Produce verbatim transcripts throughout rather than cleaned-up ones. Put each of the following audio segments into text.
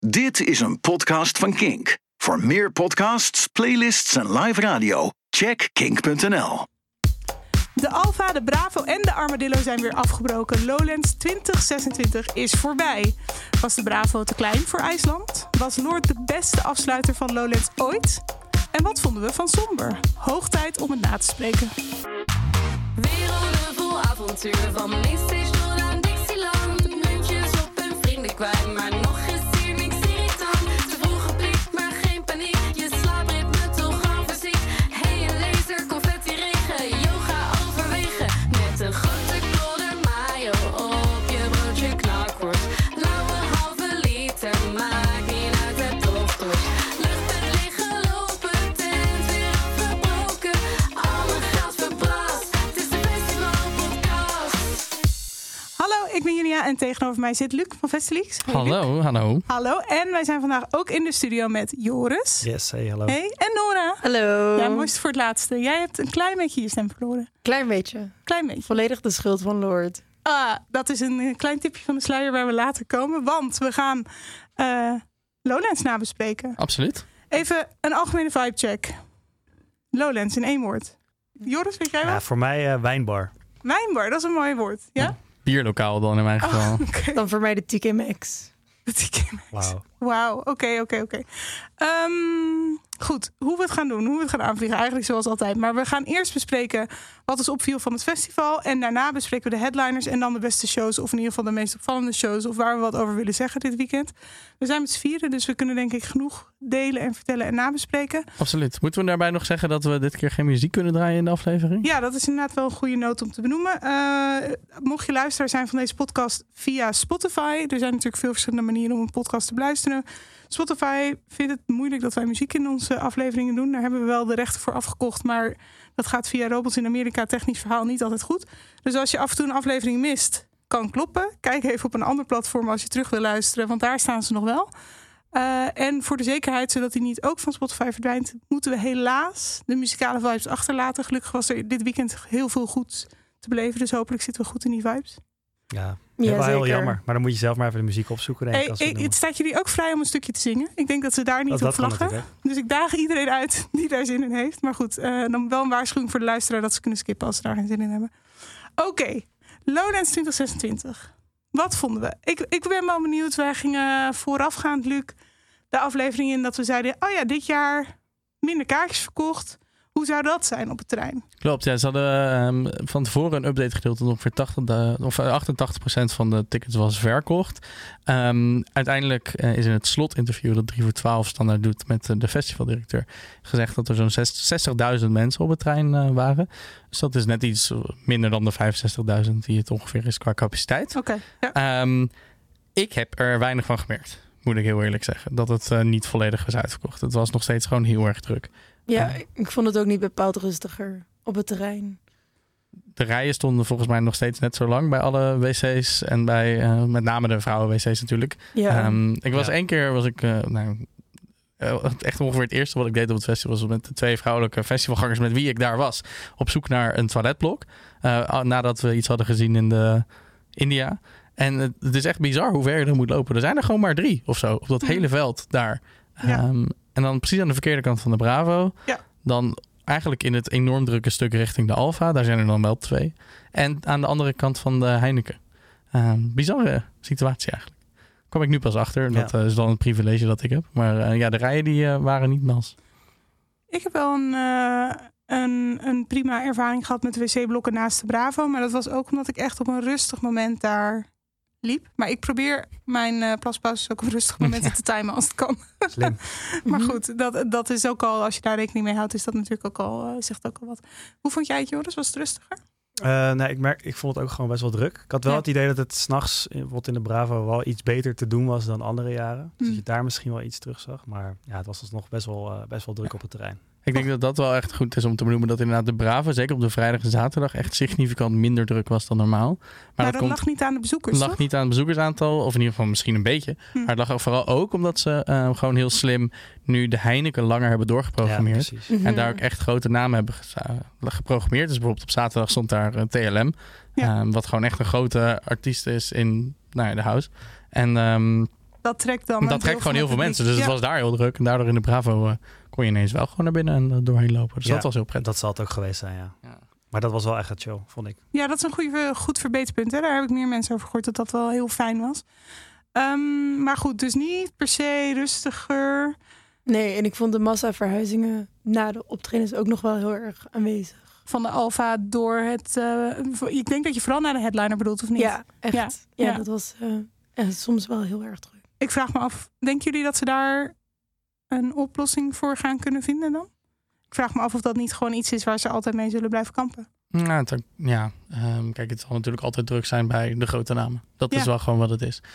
Dit is een podcast van Kink. Voor meer podcasts, playlists en live radio, check kink punt n l. De Alfa, de Bravo en de Armadillo zijn weer afgebroken. Lowlands twintig zesentwintig is voorbij. Was de Bravo te klein voor IJsland? Was Lord de beste afsluiter van Lowlands ooit? En wat vonden we van Somber? Hoog tijd om het na te spreken. Werelden vol avontuur, van Mainstage tot aan Dixieland. Muntjes op en vrienden kwijt, maar nog is hier niks irritant. Te vroeg geplikt, maar geen paniek. Je slaapritme toch al verziekt. Hey, een laser, confetti regen, yoga overwegen. Met een grote klodder mayo op je broodje knakworst. Lauwe halve liter, maakt niet uit, het toch dorst. Luchtbed liggen lopen, tent weer afgebroken. Al mijn geld verbrast, het is de festivalpodcast. Hallo, ik ben Julia en tegenover mij zit Luc van Festileaks. Hey, Hallo, Luc. hallo. Hallo, en wij zijn vandaag ook in de studio met Joris. Yes, hey, hallo. Hey, en Nora. Hallo. Ja, mooiste voor het laatste. Jij hebt een klein beetje je stem verloren. Klein beetje. Klein beetje. Volledig de schuld van Lord. Ah, dat is een klein tipje van de sluier waar we later komen. Want we gaan uh, Lowlands nabespreken. Absoluut. Even een algemene vibecheck. Lowlands in één woord. Joris, weet jij wel? Ja, voor mij uh, wijnbar. Wijnbar, dat is een mooi woord. Ja? Ja. Bierlokaal dan in mijn geval. Oh, okay. Dan voor mij de T K Maxx. De T K Maxx. Wauw. Wauw, oké, oké, oké. Goed, hoe we het gaan doen, hoe we het gaan aanvliegen. Eigenlijk zoals altijd. Maar we gaan eerst bespreken wat ons opviel van het festival. En daarna bespreken we de headliners en dan de beste shows. Of in ieder geval de meest opvallende shows. Of waar we wat over willen zeggen dit weekend. We zijn met z'n vieren, dus we kunnen denk ik genoeg delen en vertellen en nabespreken. Absoluut. Moeten we daarbij nog zeggen dat we dit keer geen muziek kunnen draaien in de aflevering? Ja, dat is inderdaad wel een goede noot om te benoemen. Uh, mocht je luisteraar zijn van deze podcast via Spotify. Er zijn natuurlijk veel verschillende manieren om een podcast te beluisteren. Spotify vindt het moeilijk dat wij muziek in onze afleveringen doen. Daar hebben we wel de rechten voor afgekocht. Maar dat gaat via Robots in Amerika, technisch verhaal, niet altijd goed. Dus als je af en toe een aflevering mist, kan kloppen. Kijk even op een ander platform als je terug wil luisteren. Want daar staan ze nog wel. Uh, en voor de zekerheid, zodat die niet ook van Spotify verdwijnt, moeten we helaas de muzikale vibes achterlaten. Gelukkig was er dit weekend heel veel goed te beleven. Dus hopelijk zitten we goed in die vibes. Ja, Ja, wel heel zeker. jammer. Maar dan moet je zelf maar even de muziek opzoeken. Denk ik, Hey, als we hey, het het staat jullie ook vrij om een stukje te zingen. Ik denk dat ze daar niet Dat- op dat kan vlaggen. natuurlijk, Dus ik daag iedereen uit die daar zin in heeft. Maar goed, uh, dan wel een waarschuwing voor de luisteraar dat ze kunnen skippen als ze daar geen zin in hebben. Oké, okay. Lowlands twintig zesentwintig. Wat vonden we? Ik, ik ben wel benieuwd. Wij gingen voorafgaand, Luc, de aflevering in dat we zeiden, oh ja, dit jaar minder kaartjes verkocht. Hoe zou dat zijn op het terrein? Klopt, ja. Ze hadden um, van tevoren een update gedeeld dat ongeveer tachtig, de, of achtentachtig procent van de tickets was verkocht. Um, uiteindelijk uh, is in het slotinterview dat drie voor twaalf standaard doet met uh, de festivaldirecteur gezegd dat er zo'n zestigduizend mensen op het terrein uh, waren. Dus dat is net iets minder dan de vijfenzestigduizend die het ongeveer is qua capaciteit. Oké. Okay, ja. um, ik heb er weinig van gemerkt, moet ik heel eerlijk zeggen. Dat het uh, niet volledig was uitverkocht. Het was nog steeds gewoon heel erg druk. Ja, Uh, ik vond het ook niet bepaald rustiger op het terrein. De rijen stonden volgens mij nog steeds net zo lang bij alle wc's. En bij uh, met name de vrouwen-wc's natuurlijk. Ja. Um, ik was Ja. één keer, was ik, uh, nou, uh, echt ongeveer het eerste wat ik deed op het festival was met de twee vrouwelijke festivalgangers met wie ik daar was. Op zoek naar een toiletblok. Uh, nadat we iets hadden gezien in de India. En het, het is echt bizar hoe ver je er moet lopen. Er zijn er gewoon maar drie of zo op dat hele veld daar. Ja. Um, en dan precies aan de verkeerde kant van de Bravo. Ja. Dan eigenlijk in het enorm drukke stuk richting de Alfa. Daar zijn er dan wel twee. En aan de andere kant van de Heineken. Um, bizarre situatie eigenlijk. Kwam ik nu pas achter. Dat Ja. uh, is dan het privilege dat ik heb. Maar uh, ja, de rijen die uh, waren niet mals. Ik heb wel een, uh, een, een prima ervaring gehad met de wc-blokken naast de Bravo. Maar dat was ook omdat ik echt op een rustig moment daar liep. Maar ik probeer mijn uh, plaspauzes ook op rustige momenten te timen als het kan. Slim. Maar goed, dat, dat is ook al, als je daar rekening mee houdt, is dat natuurlijk ook al, uh, zegt ook al wat. Hoe vond jij het, Joris? Was het rustiger? Uh, nee, ik, merk, ik vond het ook gewoon best wel druk. Ik had wel Ja. het idee dat het s'nachts, bijvoorbeeld in de Bravo, wel iets beter te doen was dan andere jaren. Dus Hmm. dat je daar misschien wel iets terug zag. Maar ja, het was alsnog best wel, uh, best wel druk op het terrein. Ik denk dat dat wel echt goed is om te benoemen. Dat inderdaad de Bravo, zeker op de vrijdag en zaterdag, echt significant minder druk was dan normaal. Maar, Maar dat dat komt, lag niet aan de bezoekers, lag toch? niet aan het bezoekersaantal. Of in ieder geval misschien een beetje. Hm. Maar het lag ook vooral ook omdat ze uh, gewoon heel slim nu de Heineken langer hebben Ja, doorgeprogrammeerd. precies. Mhm. En daar ook echt grote namen hebben ge- geprogrammeerd. Dus bijvoorbeeld op zaterdag stond daar uh, T L M. Ja. Um, wat gewoon echt een grote artiest is in nou ja, de house. En um, dat trekt dan. Dat trekt gewoon heel veel mensen. Dus ja. Het was daar heel druk. En daardoor in de Bravo uh, kon je ineens wel gewoon naar binnen en uh, doorheen lopen. Dus ja, dat was heel prettig. Dat zal het ook geweest zijn, ja. ja. Maar dat was wel echt het show, vond ik. Ja, dat is een goede, goed verbeterpunt. Hè? Daar heb ik meer mensen over gehoord dat dat wel heel fijn was. Um, maar goed, dus niet per se rustiger. Nee, en ik vond de massaverhuizingen na de optredens ook nog wel heel erg aanwezig. Van de Alfa door het... Uh, ik denk dat je vooral naar de headliner bedoelt, of niet? Ja, echt. Ja, ja, ja. dat was uh, echt soms wel heel erg druk. Ik vraag me af, denken jullie dat ze daar een oplossing voor gaan kunnen vinden dan? Ik vraag me af of dat niet gewoon iets is waar ze altijd mee zullen blijven kampen. Ja, het, ja. Um, kijk, het zal natuurlijk altijd druk zijn bij de grote namen. Dat ja. is wel gewoon wat het is.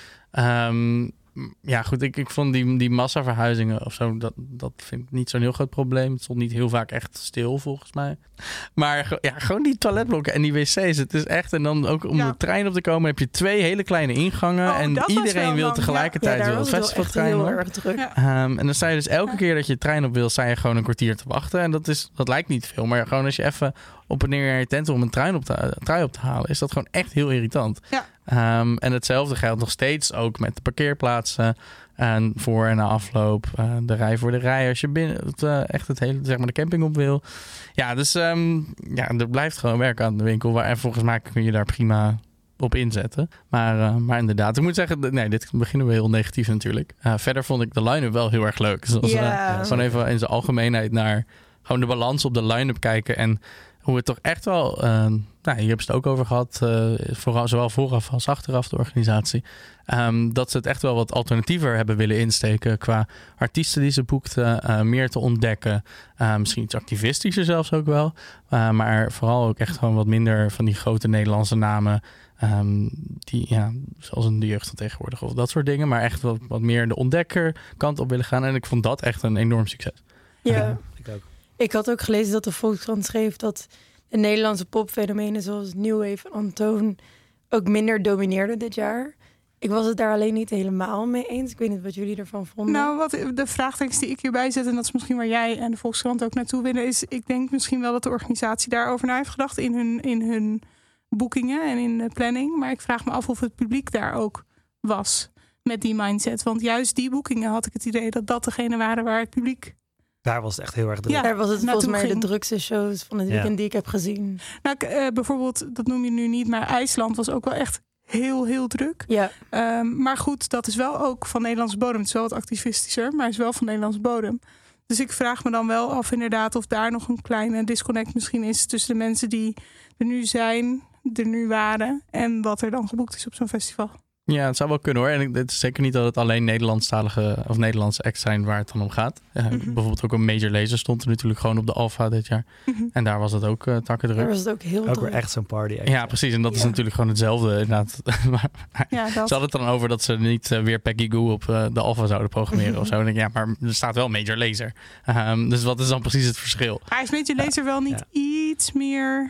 Um, ja, goed, ik, ik vond die, die massaverhuizingen of zo, dat, dat vind ik niet zo'n heel groot probleem. Het stond niet heel vaak echt stil, volgens mij. Maar ja, gewoon die toiletblokken en die wc's, het is echt... En dan ook om ja. de trein op te komen heb je twee hele kleine ingangen. Oh, en iedereen wil lang. tegelijkertijd ja, ja, het festivaltrein. Heel erg druk. Ja. Um, en dan sta je dus elke ja. keer dat je trein op wil, sta je gewoon een kwartier te wachten. En dat, is, dat lijkt niet veel, maar gewoon als je even op en neer naar je tent om een trein op te, trui op te halen, is dat gewoon echt heel irritant. Ja. Um, en hetzelfde geldt nog steeds ook met de parkeerplaatsen. En voor en na afloop. Uh, de rij voor de rij. Als je binnen het, uh, echt het hele, zeg maar, de camping op wil. Ja, dus um, ja, er blijft gewoon werk aan de winkel. Waar, en volgens mij kun je daar prima op inzetten. Maar, uh, maar inderdaad, ik moet zeggen, nee, dit beginnen we heel negatief natuurlijk. Uh, verder vond ik de line-up wel heel erg leuk. Dus als ja. we gewoon even in zijn algemeenheid naar gewoon de balans op de line-up kijken. En hoe het toch echt wel... Uh, nou, hier hebben ze het ook over gehad. Uh, vooral, zowel vooraf als achteraf de organisatie. Um, dat ze het echt wel wat alternatiever hebben willen insteken. Qua artiesten die ze boekten. Uh, meer te ontdekken. Uh, misschien iets activistischer zelfs ook wel. Uh, maar vooral ook echt gewoon wat minder van die grote Nederlandse namen. Um, die, ja, zoals in de jeugd van tegenwoordig of dat soort dingen. Maar echt wat, wat meer de ontdekker kant op willen gaan. En ik vond dat echt een enorm succes. Ja, ja ik ook. Ik had ook gelezen dat de Volkskrant schreef dat de Nederlandse popfenomenen zoals New Wave en Antoon ook minder domineerden dit jaar. Ik was het daar alleen niet helemaal mee eens. Ik weet niet wat jullie ervan vonden. Nou, wat de vraagtekst die ik hierbij zet, en dat is misschien waar jij en de Volkskrant ook naartoe willen, is ik denk misschien wel dat de organisatie daarover na heeft gedacht in hun, in hun boekingen en in de planning. Maar ik vraag me af of het publiek daar ook was met die mindset. Want juist die boekingen had ik het idee dat dat degene waren waar het publiek... Daar was het echt heel erg druk. Ja, daar was het volgens mij ging. de drukste shows van het weekend ja. die ik heb gezien. Nou, uh, bijvoorbeeld, dat noem je nu niet, maar IJsland was ook wel echt heel, heel druk. Ja. Um, maar goed, dat is wel ook van Nederlandse bodem. Het is wel wat activistischer, maar het is wel van Nederlandse bodem. Dus ik vraag me dan wel af inderdaad of daar nog een kleine disconnect misschien is tussen de mensen die er nu zijn, er nu waren en wat er dan geboekt is op zo'n festival. Ja, het zou wel kunnen hoor. En het is zeker niet dat het alleen Nederlandstalige of Nederlandse acts zijn waar het dan om gaat. Uh, mm-hmm. Bijvoorbeeld ook een Major Lazer stond er natuurlijk gewoon op de Alfa dit jaar. Mm-hmm. En daar was het ook uh, takken druk. Daar was het ook heel ook druk. weer echt zo'n party act. Ja, precies. En dat ja. is natuurlijk gewoon hetzelfde inderdaad. Ja, dat... Ze hadden het dan over dat ze niet uh, weer Peggy Goo op uh, de Alfa zouden programmeren mm-hmm. of zo. En denk ik, ja, maar er staat wel Major Lazer. Um, dus wat is dan precies het verschil? Maar is Major Lazer uh, wel niet ja. iets meer...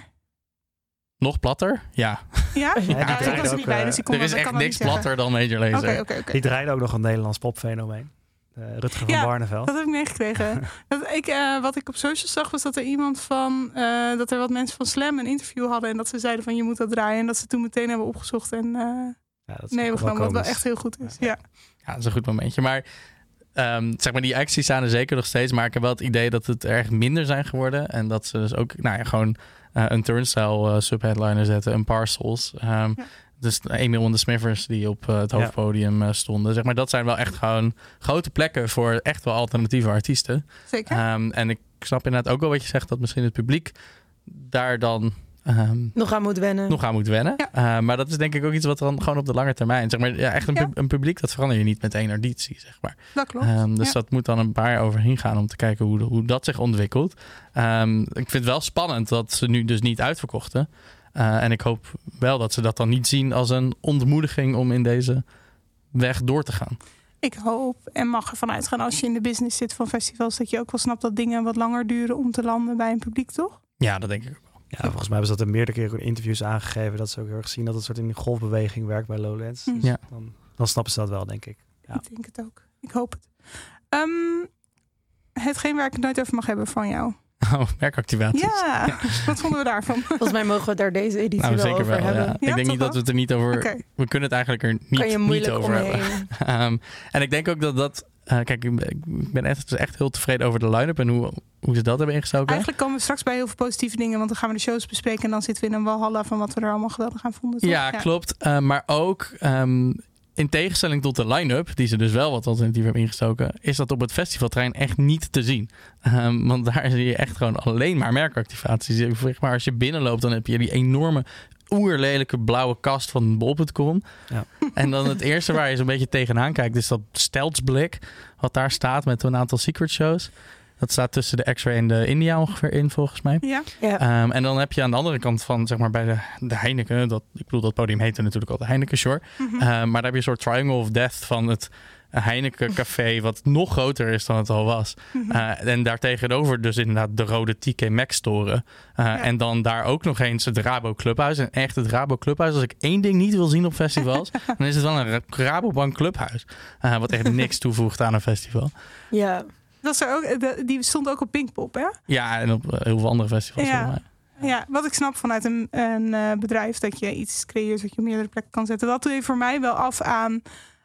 Nog platter? Ja. Ja? ja, ja ik was er niet bij, dus ik kon er is dat, echt kan niks platter dan Major Lazer. Okay, okay, okay. Die draaide ook nog een Nederlands popfenomeen. Uh, Rutger van ja, Barneveld. dat heb ik meegekregen. dat ik, uh, wat ik op socials zag was dat er iemand van... Uh, dat er wat mensen van Slam een interview hadden en dat ze zeiden van je moet dat draaien. En dat ze toen meteen hebben opgezocht en uh, ja, dat nee, we genomen wat wel echt heel goed is. Ja, ja. ja dat is een goed momentje. Maar... Um, zeg maar, die acties staan er zeker nog steeds. Maar ik heb wel het idee dat het erg minder zijn geworden. En dat ze dus ook nou ja, gewoon uh, een Turnstile uh, subheadliner zetten. Een Parcels. Um, ja. Dus Emiel en de Smithers die op uh, het hoofdpodium uh, stonden. Zeg maar, dat zijn wel echt gewoon grote plekken voor echt wel alternatieve artiesten. Zeker. Um, en ik snap inderdaad ook wel wat je zegt. Dat misschien het publiek daar dan... Um, nog aan moet wennen. Nog aan moet wennen. Ja. Uh, maar dat is denk ik ook iets wat dan gewoon op de lange termijn... Zeg maar, ja, echt een, ja. pu- een publiek, dat verander je niet met één auditie, zeg maar. Dat klopt. Um, dus ja. dat moet dan een paar jaar overheen gaan om te kijken hoe, hoe dat zich ontwikkelt. Um, ik vind het wel spannend dat ze nu dus niet uitverkochten. Uh, en ik hoop wel dat ze dat dan niet zien als een ontmoediging om in deze weg door te gaan. Ik hoop en mag ervan uitgaan als je in de business zit van festivals... dat je ook wel snapt dat dingen wat langer duren om te landen bij een publiek, toch? Ja, dat denk ik ook. Ja, volgens mij hebben ze dat er meerdere keren in interviews aangegeven. Dat ze ook heel erg zien dat het soort in die golfbeweging werkt bij Lowlands. Dus ja. dan, dan snappen ze dat wel, denk ik. Ja. Ik denk het ook. Ik hoop het. Um, hetgeen waar ik het nooit over mag hebben van jou. Oh, merkactivaties. Ja, wat vonden we daarvan? Volgens mij mogen we het daar deze editie Nou, wel zeker over wel. hebben. Ja. Ja, ik denk toch niet dat we het er niet over... Oké. We kunnen het eigenlijk er niet, Kan je niet moeilijk over hebben. omheen. Um, en ik denk ook dat dat... Uh, kijk, ik ben- ik ben echt, echt heel tevreden over de line-up en hoe, hoe ze dat hebben ingestoken. Eigenlijk komen we straks bij heel veel positieve dingen, want dan gaan we de shows bespreken en dan zitten we in een walhalla van wat we er allemaal geweldig aan vonden. toch? Ja, klopt. Uh, maar ook um, in tegenstelling tot de line-up, die ze dus wel wat alternatief hebben ingestoken, is dat op het festivalterrein echt niet te zien. Um, want daar zie je echt gewoon alleen maar merkactivaties. Zeg maar, als je binnenloopt, dan heb je die enorme oerlelijke blauwe kast van bol punt com. Ja. En dan het eerste waar je zo'n beetje tegenaan kijkt, is dat steltsblik. Wat daar staat met een aantal secret shows. Dat staat tussen de X-Ray en de India ongeveer in, volgens mij. Ja, Ja. Um, en dan heb je aan de andere kant van, zeg maar, bij de, de Heineken. Dat, ik bedoel, dat podium heette natuurlijk al de Heineken Shore. mhm. Uh, maar daar heb je een soort triangle of death van het Heineken Café, wat nog groter is dan het al was. Mhm. Uh, en daartegenover dus inderdaad de rode T K Maxx toren. Uh, Ja. En dan daar ook nog eens het Rabo Clubhuis. En echt het Rabo Clubhuis. Als ik één ding niet wil zien op festivals, dan is het wel een Rabobank Clubhuis. Uh, wat echt niks toevoegt aan een festival. ja. Dat is er ook, de- die stond ook op Pinkpop, hè? Ja, en op uh, heel veel andere festivals. Ja. volgens mij. Ja, wat ik snap vanuit een, een eh, bedrijf, dat je iets creëert wat je op meerdere plekken kan zetten. Dat doe je voor mij wel af aan,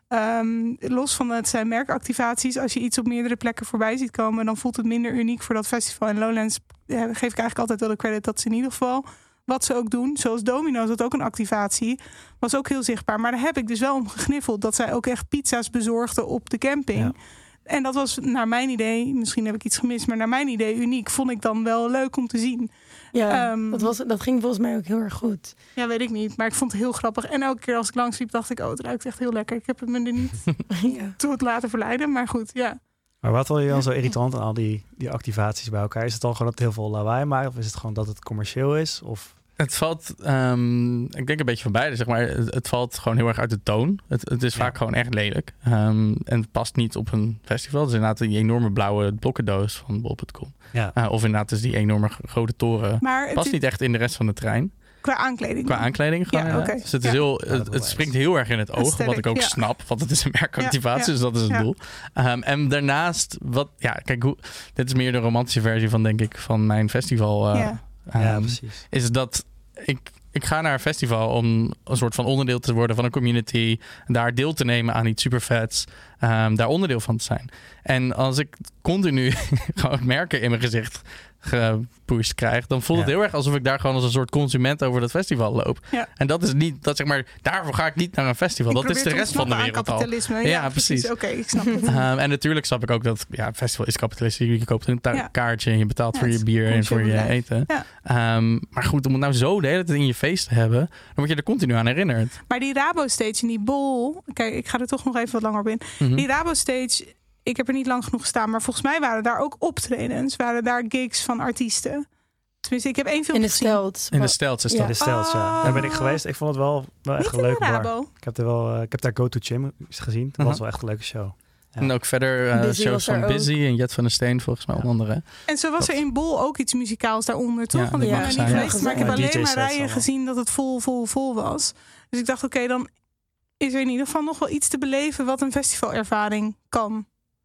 um, los van het zijn merkactivaties. Als je iets op meerdere plekken voorbij ziet komen, dan voelt het minder uniek voor dat festival. En Lowlands ja, geef ik eigenlijk altijd wel de credit dat ze in ieder geval wat ze ook doen. Zoals Domino's, dat ook een activatie, was ook heel zichtbaar. Maar daar heb ik dus wel om gegniffeld dat zij ook echt pizza's bezorgden op de camping. Ja. En dat was naar mijn idee, misschien heb ik iets gemist, maar naar mijn idee uniek. Vond ik dan wel leuk om te zien. Ja, Ehm, dat, was, dat ging volgens mij ook heel erg goed. Ja, weet ik niet. Maar ik vond het heel grappig. En elke keer als ik langs liep, dacht ik, oh, het ruikt echt heel lekker. Ik heb het me er niet ja. toe het laten verleiden. Maar goed, ja. Maar wat vond je dan zo irritant aan al die, die activaties bij elkaar? Is het dan gewoon dat het heel veel lawaai maakt? Of is het gewoon dat het commercieel is? Of... Het valt, um, ik denk een beetje van beide, zeg maar. Het, het valt gewoon heel erg uit de toon. Het, het is Ja. vaak gewoon echt lelijk. Um, en het past niet op een festival. Dus inderdaad die enorme blauwe blokkendoos van bol punt com. Ja. Uh, of inderdaad dus die enorme grote toren. Maar het Past is- niet echt in de rest van de trein. qua aankleding. Qua aankleding gewoon. Ja, inderdaad. oké. Dus het, is Ja. heel, Ja, dat het, wel het springt heel erg in het oog. Sterk, Wat ik ook ja. snap. Want het is een merkactivatie. Ja, ja. Dus dat is het Ja. doel. Um, en daarnaast, wat, ja, kijk, hoe, dit is meer de romantische versie van, denk ik, van mijn festival. Uh, Ja. ja, um, precies. is dat ik, ik ga naar een festival om een soort van onderdeel te worden van een community. Daar deel te nemen aan iets supervets. Um, daar onderdeel van te zijn. En als ik continu gewoon merken in mijn gezicht gepusht krijg, dan voelt het Ja. heel erg alsof ik daar gewoon als een soort consument over dat festival loop. Ja. En dat is niet, dat zeg maar, daarvoor ga ik niet naar een festival. Ik Dat is de probeer te rest van de ontsnappen aan wereld al. kapitalisme. Ja, Ja, precies. precies. Oké, ik snap het. Um, en natuurlijk snap ik ook dat ja, een festival is kapitalistisch. Je koopt een ta- Ja. kaartje en je betaalt Ja, voor het je is bier en voor je commercieel eten. Ja. Um, maar goed, om het nou zo de hele tijd in je face te hebben, dan word je er continu aan herinnerd. Maar die Rabo-stage en die bol... Kijk, ik ga er toch nog even wat langer op in. Mhm. Die Rabo-stage, ik heb er niet lang genoeg gestaan, maar volgens mij waren daar ook optredens. Waren daar gigs van artiesten. Tenminste, ik heb één film In de gezien. stelt. In de Stelts is Ja. dat. De stelt, ja. Oh. Daar ben ik geweest. Ik vond het wel, wel echt Niet een in de leuke bar. Rabo. Ik heb, er wel, uh, ik heb daar Go To Gym gezien. Dat Mhm. was wel echt een leuke show. Ja. En ook verder uh, Busy shows was er van ook. Busy en Jet van der Steen, volgens mij Ja. onder andere. En zo was er in Bol ook iets muzikaals daaronder, toch? Ja, Want ik ja. ben er niet Ja, geweest, maar ik heb ja, alleen D J maar sets rijen allemaal. gezien dat het vol, vol, vol was. Dus ik dacht, oké, dan is er in ieder geval nog wel iets te beleven wat een festivalervaring kan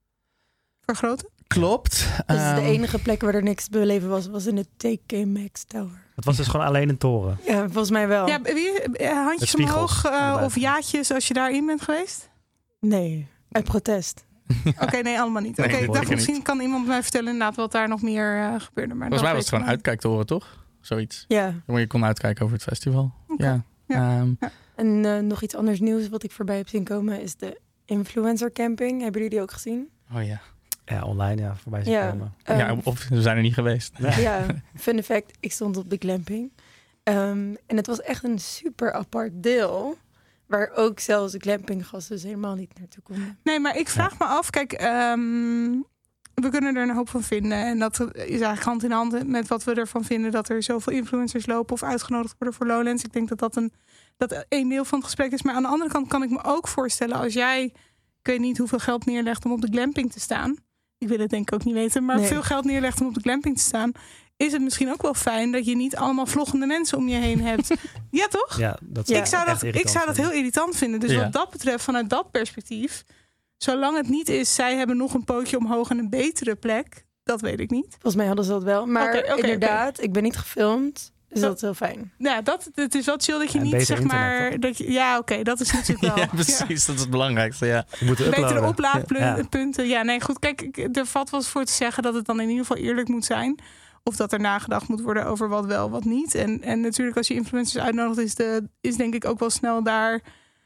vergroten. Klopt. Dus de Ehm, enige plek waar er niks te beleven was, was in de T K Maxx Tower. Het was dus gewoon alleen een toren. Ja, volgens mij wel. Ja, wie, eh, handjes spiegels omhoog eh, erbij. of jaatjes als je daarin bent geweest? Nee, uit protest. Oké, nee, allemaal niet. Nee, Oké, ik zeker dacht niet. misschien kan iemand mij vertellen inderdaad wat daar nog meer uh, gebeurde. Maar Volgens mij was het gewoon uit. uitkijktoren, toch? Zoiets. Ja. Maar je kon uitkijken over het festival. Oké. Ja. Ja. Ehm, En uh, nog iets anders nieuws wat ik voorbij heb zien komen is de influencer camping. Hebben jullie die ook gezien? oh ja. Ja, online, ja, voorbij zien Ja. komen. ja. Um, Of we zijn er niet geweest. Ja. Ja, fun fact, ik stond op de glamping. Um, en het was echt een super apart deel. Waar ook zelfs de glampinggasten dus helemaal niet naartoe konden. Nee, maar ik vraag me af. Kijk, ehm, we kunnen er een hoop van vinden. En dat is eigenlijk hand in hand met wat we ervan vinden. Dat er zoveel influencers lopen of uitgenodigd worden voor Lowlands. Ik denk dat dat een, dat een deel van het gesprek is. Maar aan de andere kant kan ik me ook voorstellen. Als jij, ik weet niet hoeveel geld neerlegt om op de glamping te staan. Ik wil het denk ik ook niet weten. Maar Nee. veel geld neerlegt om op de glamping te staan. Is het misschien ook wel fijn dat je niet allemaal vloggende mensen om je heen hebt. Ja, toch? Ja, dat Ja. ik zou echt dat, ik irritant zou dat vinden. heel irritant vinden. Dus Ja. wat dat betreft, vanuit dat perspectief, zolang het niet is, zij hebben nog een pootje omhoog en een betere plek, Dat weet ik niet. Volgens mij hadden ze dat wel. Maar Oké, oké, inderdaad, ik ben niet gefilmd. Dus Zo. dat is heel fijn. Ja, dat, het is wel chill dat je En niet beter zeg internet, maar... toch? Dat je, ja, oké, dat is natuurlijk wel... ja, precies. Dat is het belangrijkste, ja. Je moet Betere uploaden. oplaadpunten. Ja. Ja. ja, nee, goed. Kijk, ik- er valt wel eens voor te zeggen dat het dan in ieder geval eerlijk moet zijn. Of dat er nagedacht moet worden over wat wel, wat niet. En, en natuurlijk als je influencers uitnodigt, is, de, is denk ik ook wel snel daar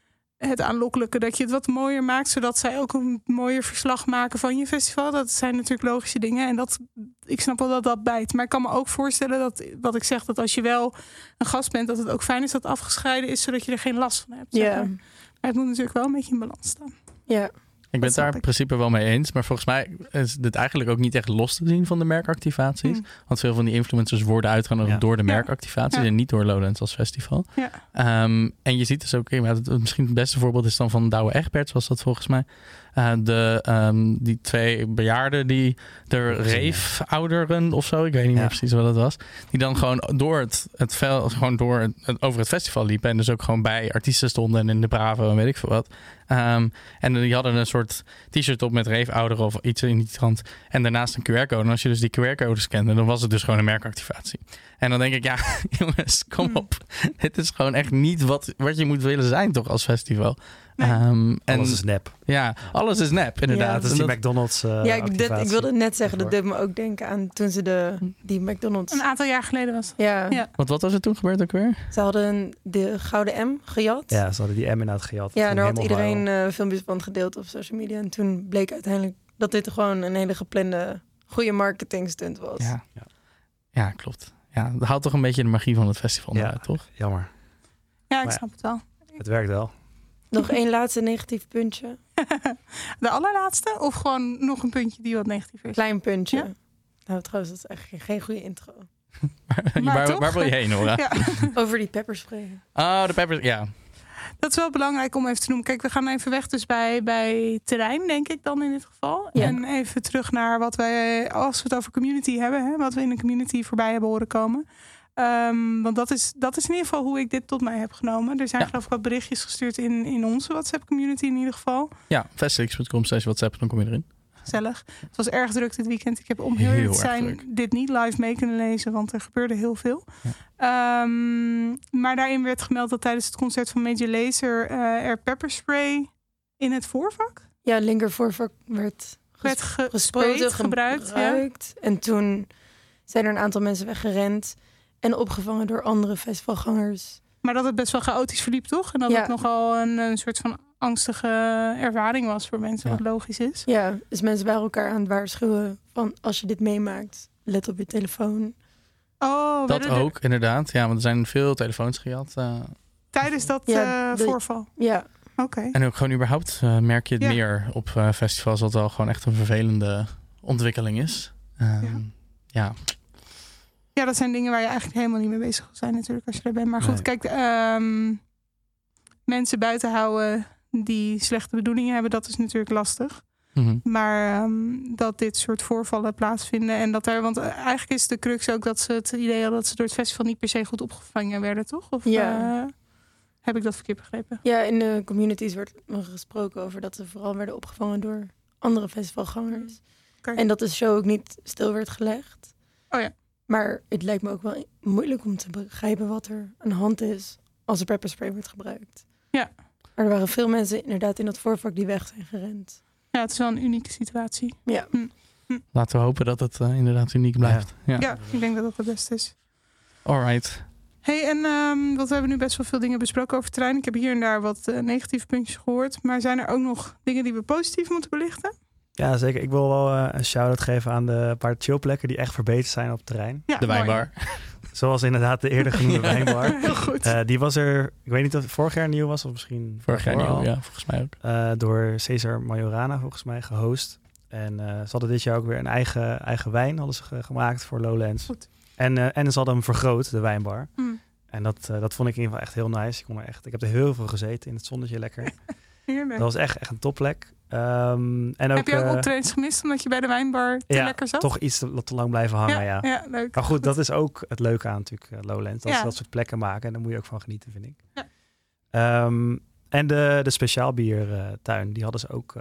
het aanlokkelijke dat je het wat mooier maakt, zodat zij ook een mooier verslag maken van je festival. Dat zijn natuurlijk logische dingen. En dat, ik snap wel dat dat bijt. Maar ik kan me ook voorstellen dat, wat ik zeg, dat als je wel een gast bent, dat het ook fijn is dat het afgescheiden is, zodat je er geen last van hebt. zeg Ja. maar. Maar het moet natuurlijk wel een beetje in balans staan. Ja. Ik ben het daar snap in ik. principe wel mee eens. Maar volgens mij is dit eigenlijk ook niet echt los te zien van de merkactivaties. Mm. Want veel van die influencers worden uitgenodigd Ja. door de Ja. merkactivaties Ja. en niet door Lowlands als festival. Ja. Um, en je ziet dus ook, ja, het, misschien het beste voorbeeld is dan van Douwe Egberts, was dat volgens mij. Uh, de, um, die twee bejaarden die de reef-ouderen of zo, ik weet niet Ja. meer precies wat het was, die dan gewoon door het, het vel, gewoon door het, het- over het festival liepen en dus ook gewoon bij artiesten stonden en in de Bravo en weet ik veel wat. Um, en die hadden een soort t-shirt op met reef-ouderen of iets in die trant en daarnaast een Q R-code. En als je dus die Q R-code scande, dan was het dus gewoon een merkactivatie. En dan denk ik, ja, jongens, kom Hmm. op. Dit is gewoon echt niet wat, wat je moet willen zijn toch als festival. Nee. Um, en Alles is nep. ja, alles is nep, inderdaad. Dat is En die dat- McDonald's uh, ja, ik, dit, ik wilde net zeggen, dat deed me ook denken aan toen ze de, die McDonald's... Een aantal jaar geleden was het. Ja, Ja. wat, wat was er toen gebeurd ook weer? ze hadden de Gouden M gejat. Ja, ze hadden die M inderdaad gejat. Ja, Ging en daar had helemaal iedereen viral. eh, filmpjes van gedeeld op social media. En toen bleek uiteindelijk dat dit gewoon een hele geplande, goede marketing stunt was. Ja. Ja. ja, klopt. Ja, dat haalt toch een beetje de magie van het festival Ja. eruit, toch? Jammer. Ja, ik Maar ja. snap het wel. Het werkt wel. Nog één laatste negatief puntje. De allerlaatste? Of gewoon nog een puntje die wat negatief is? Klein puntje. Ja. Nou, trouwens, dat is eigenlijk geen goede intro. Maar waar, toch? waar wil je heen, Nora? Ja, Over die pepperspray. Oh, de peppers, ja. dat is wel belangrijk om even te noemen. Kijk, we gaan even weg dus bij, bij terrein, denk ik dan in dit geval. Ja. En even terug naar wat wij, als we het over community hebben, hè, wat we in de community voorbij hebben horen komen. Um, want dat is, dat is in ieder geval hoe ik dit tot mij heb genomen. Er zijn Ja. geloof ik wat berichtjes gestuurd in, in onze WhatsApp community in ieder geval. Ja, festix punt com slash WhatsApp, dan kom je erin. Gezellig. Het was erg druk dit weekend. Ik heb om heel, Heel eerlijk te erg zijn druk. dit niet live mee kunnen lezen, want er gebeurde heel veel. Um, maar daarin werd gemeld dat tijdens het concert van Major Lazer uh, er pepperspray in het voorvak Ja, linkervoorvak werd werd ge- gespoten, gesprayed, gebruikt. Ja. gebruikt. En toen zijn er een aantal mensen weggerend en opgevangen door andere festivalgangers. Maar dat het best wel chaotisch verliep, toch? En dat Ja. het nogal een, een soort van angstige ervaring was voor mensen, Ja. wat logisch is. Ja, dus mensen waren elkaar aan het waarschuwen van als je dit meemaakt, let op je telefoon. Oh, Dat werden er ook, inderdaad. Ja, want er zijn veel telefoons gejat. uh, tijdens dat Ja, uh, de- voorval. Ja, Oké. en ook gewoon überhaupt uh, merk je het Ja. meer op uh, festivals dat het wel gewoon echt een vervelende ontwikkeling is. Um, Ja. ja. Ja, dat zijn dingen waar je eigenlijk helemaal niet mee bezig wil zijn natuurlijk als je er bent. Maar goed, Nee. kijk, um, mensen buiten houden die slechte bedoelingen hebben, dat is natuurlijk lastig. Mhm. Maar um, dat dit soort voorvallen plaatsvinden en dat er, want uh, eigenlijk is de crux ook dat ze het idee hadden dat ze door het festival niet per se goed opgevangen werden, toch? Of Ja. uh, heb ik dat verkeerd begrepen? ja, in de communities werd nog gesproken over dat ze vooral werden opgevangen door andere festivalgangers. Oké. En dat de show ook niet stil werd gelegd. Oh ja. Maar het lijkt me ook wel moeilijk om te begrijpen wat er aan de hand is als er pepperspray wordt gebruikt. Ja. Maar er waren veel mensen inderdaad in dat voorvak die weg zijn gerend. Ja, het is wel een unieke situatie. Ja. Laten we hopen dat het uh, inderdaad uniek blijft. Ja. Ja, ik denk dat dat het beste is. Alright. Hey, en um, want we hebben nu best wel veel dingen besproken over terrein. Ik heb hier en daar wat uh, negatieve puntjes gehoord. Maar zijn er ook nog dingen die we positief moeten belichten? Ja, zeker. Ik wil wel uh, een shout-out geven aan de paar chillplekken die echt verbeterd zijn op het terrein. Ja, De mooi. wijnbar. Zoals inderdaad de eerder genoemde Ja. wijnbar. Heel goed. Uh, die was er, ik weet niet of het vorig jaar nieuw was of misschien Vorig jaar daarvoor nieuw, al. ja, volgens mij ook. Uh, door Cesar Majorana volgens mij gehost. En uh, ze hadden dit jaar ook weer een eigen, eigen wijn hadden ze ge- gemaakt voor Lowlands. Goed. En, uh, en ze hadden hem vergroot, de wijnbar. Mm. En dat, uh, dat vond ik in ieder geval echt heel nice. Ik, kon er echt, ik heb er heel veel gezeten in het zonnetje, lekker. Heerlijk. Dat was echt, echt een topplek. Um, en ook, Heb je ook uh, optredens gemist omdat je bij de wijnbar te ja, lekker zat? toch iets te, te lang blijven hangen, ja. ja, ja, leuk. Maar goed, dat is ook het leuke aan natuurlijk uh, Lowlands. Dat Ja. ze dat soort plekken maken. En daar moet je ook van genieten, vind ik. Ja. Um, en de, de speciaalbiertuin, die hadden ze ook uh,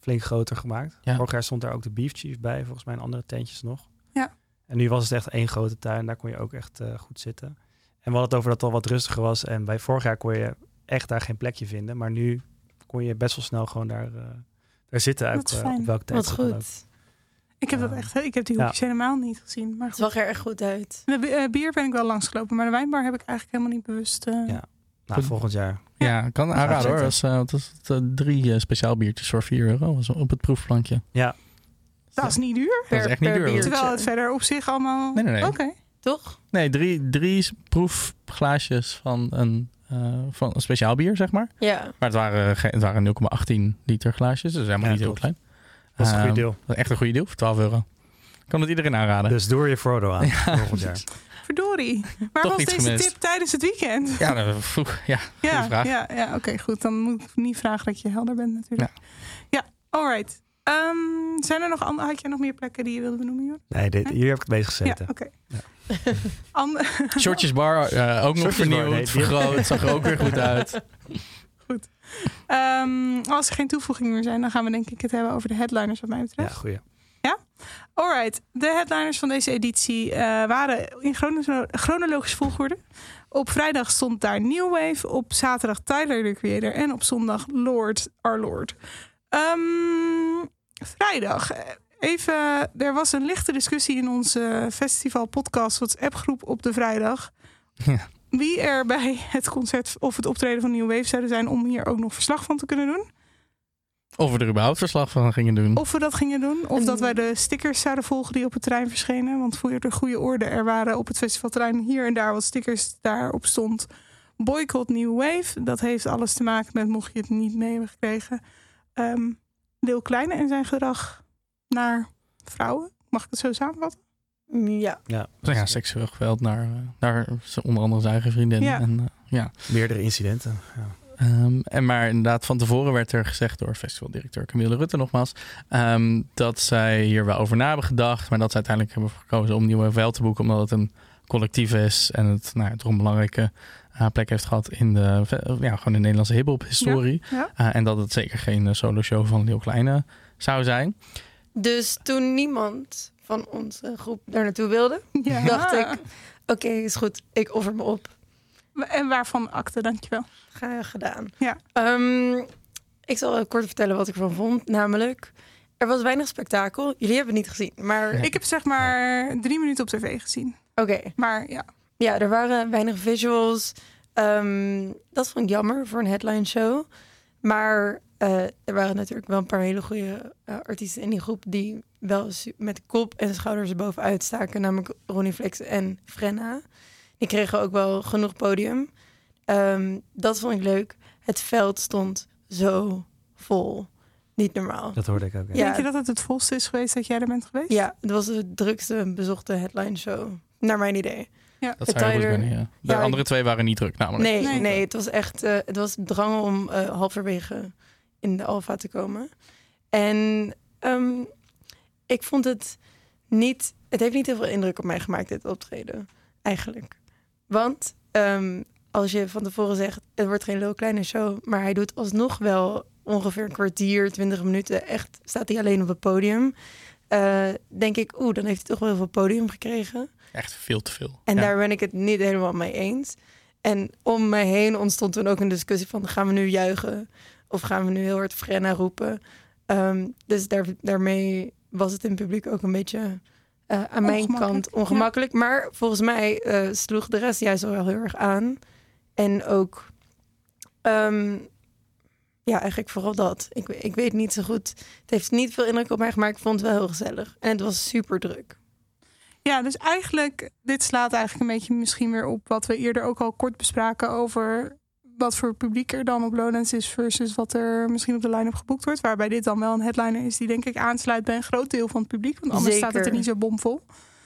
flink groter gemaakt. Ja. Vorig jaar stond daar ook de Beef Chief bij, volgens mij in andere tentjes nog. Ja. En nu was het echt één grote tuin, daar kon je ook echt uh, goed zitten. En we hadden het over dat het al wat rustiger was. En bij vorig jaar kon je echt daar geen plekje vinden. Maar nu kon je best wel snel gewoon daar, uh, daar zitten uit, uh, op welke tent. Wat goed. Ik heb Uh, dat echt, ik heb die hoekjes ja. helemaal niet gezien. Maar het zag er echt goed uit. De uh, bier ben ik wel langsgelopen, maar de wijnbar heb ik eigenlijk helemaal niet bewust. Uh... Ja, nou, volgend jaar. Ja, kan aanraden hoor. Dat is, uh, dat is uh, drie uh, speciaal biertjes voor vier euro op het proefplankje. Ja. Dat is niet duur. Dat is echt niet duur. Biertje. Terwijl het verder op zich allemaal... Nee, nee, nee. Oké. Okay. Toch? Nee, drie, drie proefglaasjes van een, uh, van een speciaal bier, zeg maar. Ja. Maar het waren, het waren nul komma achttien liter glaasjes, dus helemaal ja, niet heel klein. Dat is een uh, goede deal. Dat is echt een goede deal voor twaalf euro. Kan het iedereen aanraden. Dus doe er je Frodo aan ja. volgend jaar. Verdorie. Waar Toch was deze gemist. tip tijdens het weekend? Ja, nou, ja, ja, vraag. ja, ja oké, okay, goed. Dan moet ik niet vragen dat je helder bent natuurlijk. Ja, ja alright. Um, zijn er nog andere, had jij nog meer plekken die je wilde benoemen, Jor? Nee, dit, hier heb ik het bezig gezeten. Ja, oké. Okay. Ja. Shortjesbar, uh, ook nog vernieuwd, nee, vergroot. Zag er ook weer goed uit. Goed. Um, als er geen toevoegingen meer zijn, dan gaan we denk ik het hebben over de headliners wat mij betreft. Ja, goeie. Ja? Alright. De headliners van deze editie uh, waren in chrono- chronologische volgorde. Op vrijdag stond daar New Wave, op zaterdag Tyler, the Creator en op zondag Lord, Our Lord. Um, vrijdag. Even, er was een lichte discussie in onze festival podcast WhatsApp groep op de vrijdag. Ja. Wie er bij het concert of het optreden van New Wave zouden zijn om hier ook nog verslag van te kunnen doen. Of we er überhaupt verslag van gingen doen. Of we dat gingen doen. Of en... dat wij de stickers zouden volgen die op het terrein verschenen. Want voor de goede orde, er waren op het festivalterrein hier en daar wat stickers. Daarop stond Boycott New Wave. Dat heeft alles te maken met, mocht je het niet mee hebben gekregen, um, Lil Kleine en zijn gedrag naar vrouwen. Mag ik het zo samenvatten? Ja. Ja, ja seksueel geweld naar, naar onder andere zijn eigen vriendin. Ja. En, uh, ja. Meerdere incidenten. Ja. Um, en maar inderdaad, van tevoren werd er gezegd door festivaldirecteur Camille Rutte nogmaals, um, dat zij hier wel over na hebben gedacht, maar dat ze uiteindelijk hebben gekozen om Nieuwe wel te boeken, omdat het een collectief is en het nou, toch een belangrijke uh, plek heeft gehad in de, ja, gewoon de Nederlandse hip-hop historie. Ja, ja. Uh, en dat het zeker geen uh, solo show van Lil Kleine zou zijn. Dus toen niemand van onze groep daar naartoe wilde, Ja. dacht ik, oké, okay, is goed, ik offer me op. En waarvan akte, dankjewel. Ga gedaan. Ja. Um, ik zal kort vertellen wat ik ervan vond. Namelijk, er was weinig spektakel. Jullie hebben het niet gezien, maar... Ik heb zeg maar drie minuten op tv gezien. Oké. Okay. Maar ja. Ja, er waren weinig visuals. Um, dat vond ik jammer voor een headline show. Maar uh, er waren natuurlijk wel een paar hele goede uh, artiesten in die groep die wel met kop en schouders erboven uitstaken. Namelijk Ronnie Flex en Frenna. Die kregen ook wel genoeg podium. Um, dat vond ik leuk. Het veld stond zo vol. Niet normaal. Dat hoorde ik ook. Ja. Ja. Denk je dat het het volste is geweest dat jij er bent geweest? Ja, het was de drukste bezochte headline show. Naar mijn idee. Ja. Dat zou Tyler, goed kunnen, ja. De ja, andere ik, twee waren niet druk namelijk. Nee, Nee. nee het was echt... Uh, het was drang om uh, halverwege in de Alfa te komen. En um, ik vond het niet... Het heeft niet heel veel indruk op mij gemaakt, dit optreden. Eigenlijk. Want um, als je van tevoren zegt, het wordt geen Lil Kleine show, maar hij doet alsnog wel ongeveer een kwartier, twintig minuten, echt staat hij alleen op het podium. Uh, denk ik, oeh, dan heeft hij toch wel heel veel podium gekregen. Echt veel te veel. En ja. daar ben ik het niet helemaal mee eens. En om mij heen ontstond toen ook een discussie van, gaan we nu juichen? Of gaan we nu heel hard Frenna roepen? Um, dus daar, daarmee was het in het publiek ook een beetje... Uh, aan mijn kant ongemakkelijk. Ja. Maar volgens mij uh, sloeg de rest juist wel heel erg aan. En ook... Um, ja, eigenlijk vooral dat. Ik, ik weet niet zo goed. Het heeft niet veel indruk op mij gemaakt. Ik vond het wel heel gezellig. En het was super druk. Ja, dus eigenlijk... Dit slaat eigenlijk een beetje misschien weer op... wat we eerder ook al kort bespraken over... wat voor publiek er dan op Lowlands is... versus wat er misschien op de line-up geboekt wordt. Waarbij dit dan wel een headliner is... die denk ik aansluit bij een groot deel van het publiek. Want anders Zeker. staat het er niet zo bomvol.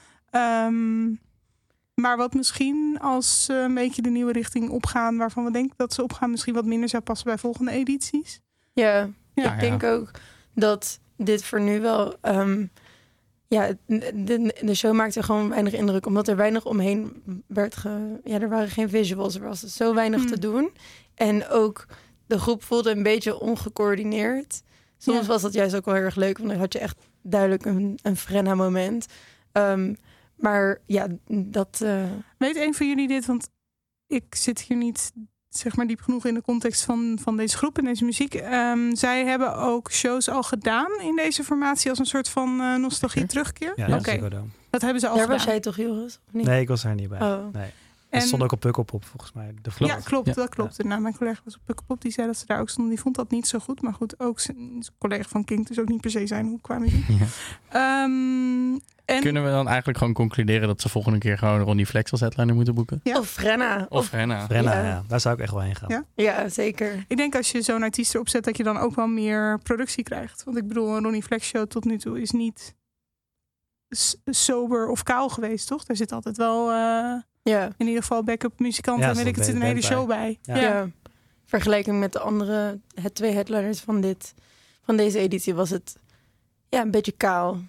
Um, maar wat misschien als uh, een beetje de nieuwe richting opgaan... waarvan we denken dat ze opgaan... misschien wat minder zou passen bij volgende edities. Ja, ja ik ja. denk ook dat dit voor nu wel... Um, ja, de, de show maakte gewoon weinig indruk. Omdat er weinig omheen werd ge... Ja, er waren geen visuals. Er was zo weinig hmm. te doen. En ook de groep voelde een beetje ongecoördineerd. Soms Ja. was dat juist ook wel heel erg leuk, want dan had je echt duidelijk een, een Frenna-moment. Um, maar ja, dat... Uh... Weet een van jullie dit? Want ik zit hier niet, zeg maar, diep genoeg in de context van, van deze groep en deze muziek. Um, zij hebben ook shows al gedaan in deze formatie als een soort van uh, nostalgie terugkeer. Ja, Oké, dat is Ziggo Dome. dat hebben ze al Daar gedaan. was jij toch, Joris? Of niet? Nee, ik was daar niet bij. Oh. Nee. En- Er stond ook op Pukkelpop volgens mij. De vloer. Ja, klopt, Ja. dat klopt. Nou, mijn collega was op Pukkelpop, die zei dat ze daar ook stonden. Die vond dat niet zo goed, maar goed, ook zijn collega van Kink, dus ook niet per se zijn hoe qua muziek. Ja. Um, en Kunnen we dan eigenlijk gewoon concluderen dat ze volgende keer gewoon Ronnie Flex als headliner moeten boeken? Ja. Of Frenna. Of, of Renna? Frenna, Ja. ja. Daar zou ik echt wel heen gaan. Ja. Ja, zeker. ik denk als je zo'n artiest erop zet, dat je dan ook wel meer productie krijgt. Want ik bedoel, een Ronnie Flex show tot nu toe is niet s- sober of kaal geweest, toch? Daar zit altijd wel uh, Ja. in ieder geval backup muzikanten Ja, en weet ik, zo'n het zit een hele band show bij. Ja. Ja. Ja. Vergelijking met de andere, het twee headliners van, dit, van deze editie was het ja, een beetje kaal.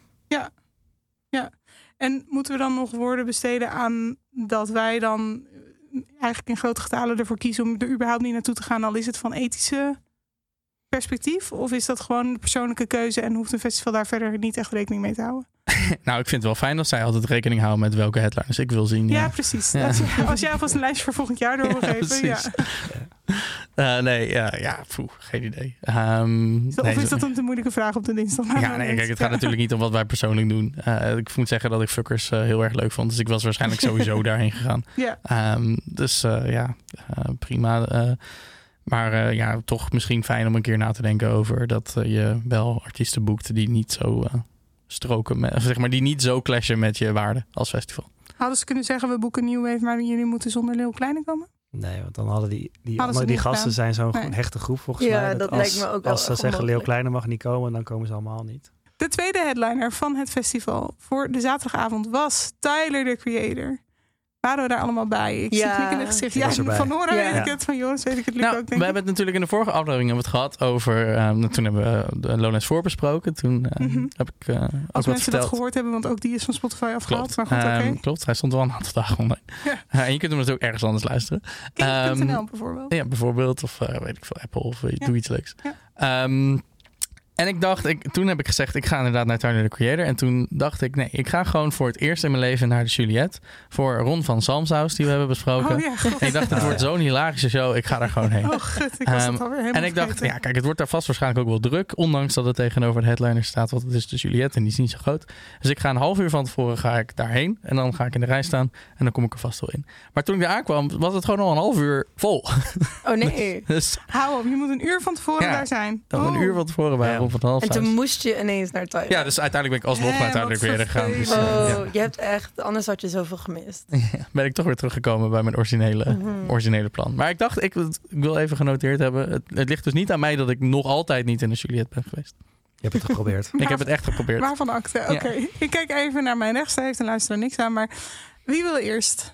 En moeten we dan nog woorden besteden aan dat wij dan eigenlijk in grote getalen ervoor kiezen om er überhaupt niet naartoe te gaan, al is het van ethische perspectief? Of is dat gewoon een persoonlijke keuze en hoeft een festival daar verder niet echt rekening mee te houden? Nou, ik vind het wel fijn dat zij altijd rekening houden met welke headliners ik wil zien. Ja, Ja, precies. Ja. Als, je- als jij alvast een lijstje voor volgend jaar door wil Ja, geven. Ja. precies. Uh, nee, ja, ja poeh, geen idee. Um, Of nee, is zo- dat een te moeilijke vraag op de dinsdag? Ja, nee, kijk, het gaat natuurlijk niet om wat wij persoonlijk doen. Uh, ik moet zeggen dat ik Fuckers uh, heel erg leuk vond. Dus ik was waarschijnlijk sowieso daarheen gegaan. Ja. Um, dus uh, ja, uh, prima. Uh, maar uh, ja, toch misschien fijn om een keer na te denken over dat uh, je wel artiesten boekt die niet zo uh, stroken, met, zeg maar, die niet zo clashen met je waarde als festival. Hadden ze kunnen zeggen, we boeken New Wave, maar jullie moeten zonder Leeuw Kleine komen? Nee, want dan hadden die, die, Hadden ze die niet gasten gedaan. zijn zo'n Nee. hechte groep volgens Ja, mij. dat als, lijkt me ook wel Als ze echt zeggen Leo onmogelijk. Kleine mag niet komen, dan komen ze allemaal niet. De tweede headliner van het festival voor de zaterdagavond was Tyler, the Creator. Waren we daar allemaal bij? Ik Ja. zie knikken in het gezicht. Ik Ja, was erbij. van Nora Ja. weet ik het, van Joris weet ik het, Luc Nou, ook, we denk ik. hebben het natuurlijk in de vorige aflevering hebben we het gehad over... Um, toen hebben we de Lowlands voor besproken. Toen uh, Mhm. heb ik uh, ook Als wat mensen verteld. dat gehoord hebben, want ook die is van Spotify afgehaald. Klopt. Maar goed, oké. Um, klopt, hij stond wel een aantal dagen online. Ja. Uh, en je kunt hem dus ook ergens anders luisteren. Kink punt n l Um, bijvoorbeeld. Ja, bijvoorbeeld. Of uh, weet ik veel, Apple. Of uh, Ja. doe iets leuks. Um, en ik dacht, ik, toen heb ik gezegd, ik ga inderdaad naar Tyler, the Creator. En toen dacht ik, nee, ik ga gewoon voor het eerst in mijn leven naar de Juliette. Voor Ron van Salmshaus, die we hebben besproken. Oh ja, god. En ik dacht, het wordt zo'n hilarische show. Ik ga daar gewoon heen. Oh gut, ik was Um, het alweer helemaal En ik dacht, vergeten. ja, kijk, het wordt daar vast waarschijnlijk ook wel druk. Ondanks dat het tegenover de headliner staat. Want het is de Juliette en die is niet zo groot. Dus ik ga een half uur van tevoren ga ik daarheen. En dan ga ik in de rij staan. En dan kom ik er vast wel in. Maar toen ik daar aankwam, was het gewoon al een half uur vol. Oh nee. Dus Hou op, je moet een uur van tevoren Ja, daar zijn. dan Oh. een uur van tevoren bij Ja. Ron van En Halfhuis. toen moest je ineens naar Tyler. Ja, dus uiteindelijk ben ik alsnog Hè, naar Tyler wat weer gegaan. Dus, vervelend. uh, Oh, ja. je hebt echt, anders had je zoveel gemist. Ben ik toch weer teruggekomen bij mijn originele, Mhm. originele plan. Maar ik dacht, ik, ik wil even genoteerd hebben. Het, het ligt dus niet aan mij dat ik nog altijd niet in de Juliette ben geweest. Je hebt het geprobeerd. Ik heb het echt geprobeerd. Waarvan akte? Oké, ik kijk even naar mijn rechts. Daar heeft een luisteraar niks aan. Maar wie wil eerst?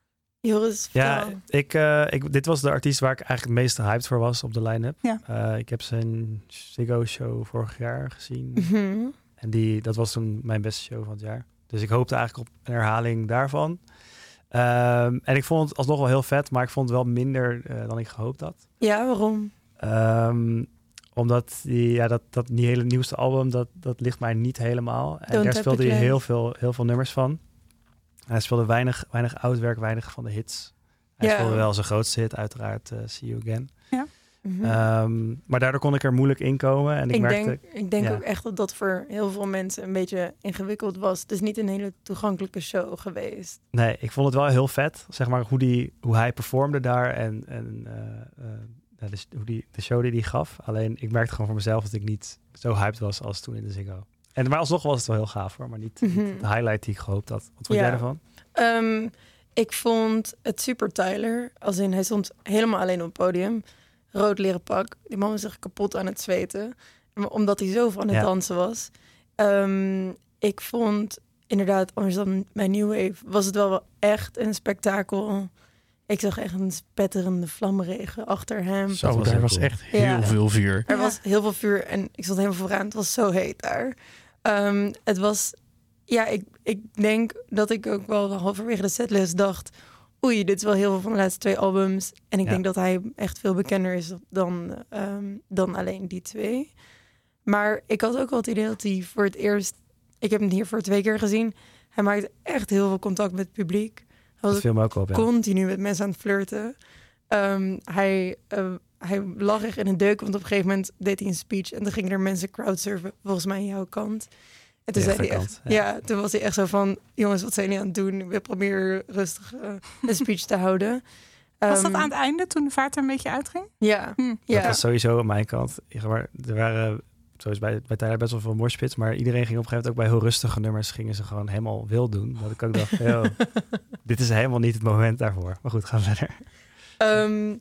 Joris, Ja, vertel. ik, uh, ik, dit was de artiest waar ik eigenlijk het meeste hyped voor was op de line-up. Ja. Uh, ik heb zijn Ziggo show vorig jaar gezien. Mhm. En die, dat was toen mijn beste show van het jaar. Dus ik hoopte eigenlijk op een herhaling daarvan. Um, en ik vond het alsnog wel heel vet, maar ik vond het wel minder uh, dan ik gehoopt had. Ja, waarom? Um, omdat die, ja, dat, dat die hele nieuwste album, dat, dat ligt mij niet helemaal. En Don't daar Tap speelde the hij Clay. heel veel, heel veel nummers van. En hij speelde weinig, weinig oud werk, weinig van de hits. Hij Ja. speelde wel zijn grootste hit, uiteraard uh, See You Again. Mhm. Um, maar daardoor kon ik er moeilijk in komen. En ik, ik, merkte... denk, ik denk ja. ook echt dat dat voor heel veel mensen een beetje ingewikkeld was. Het is niet een hele toegankelijke show geweest. Nee, ik vond het wel heel vet. Zeg maar hoe, die, hoe hij performde daar en, en uh, uh, ja, de, hoe die, de show die hij gaf. Alleen ik merkte gewoon voor mezelf dat ik niet zo hyped was als toen in de Ziggo. En, maar alsnog was het wel heel gaaf hoor. Maar niet, Mhm. niet de highlight die ik gehoopt had. Wat vond Ja. jij ervan? Um, ik vond het super Tyler. Als in, hij stond helemaal alleen op het podium. Rood leren pak. Die man was zich kapot aan het zweten. Maar omdat hij zo van het Ja. dansen was. Um, ik vond inderdaad, anders dan mijn New Wave, was het wel, wel echt een spektakel. Ik zag echt een spetterende vlamregen achter hem. Zo, Dat was daar heel was cool. echt heel Ja. veel vuur. Er Ja. was heel veel vuur en ik stond helemaal vooraan. Het was zo heet daar. Um, het was, ja, ik, ik denk dat ik ook wel halverwege de setlist dacht, oei, dit is wel heel veel van de laatste twee albums. En ik Ja. denk dat hij echt veel bekender is dan, um, dan alleen die twee. Maar ik had ook wel het idee dat hij voor het eerst... Ik heb hem hier voor twee keer gezien. Hij maakte echt heel veel contact met het publiek. Hij Dat was viel me ook op, ja. continu met mensen aan het flirten. Um, hij, uh, hij lag echt in een deuk, want op een gegeven moment deed hij een speech... en toen gingen er mensen crowdsurfen, volgens mij aan jouw kant. En toen De zei hij echt, rechterkant, ja. ja, toen was hij echt zo van... jongens, wat zijn jullie aan het doen? We proberen rustig uh, een speech te houden. Was dat Um, aan het einde, toen de vaart er een beetje uitging? Ja, Hm. Dat ja. was sowieso aan mijn kant. Maar er waren, zoals bij, bij Tyler, best wel veel moshpits. Maar iedereen ging op een gegeven moment ook bij heel rustige nummers... gingen ze gewoon helemaal wild doen. Dat ik ook dacht, yo, dit is helemaal niet het moment daarvoor. Maar goed, gaan we verder. Um,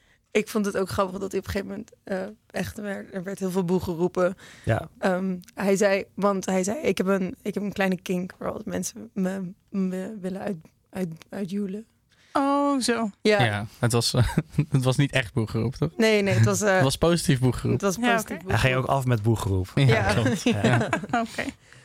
ik vond het ook grappig dat hij op een gegeven moment... Uh, echt, er, er werd heel veel boel geroepen. Ja, Um, hij zei, want hij zei, ik heb een, ik heb een kleine kink... waar als mensen me, me willen uit, uit, uitjoelen. Oh, zo. Ja. Ja, het, was, uh, het was niet echt boegeroep, toch? Nee, nee, het was... Uh, Het was positief boegeroep. het was Ja, positief. oké. hij ging ook af met boegeroep. Ja, Ja. klopt. Ja. Oké.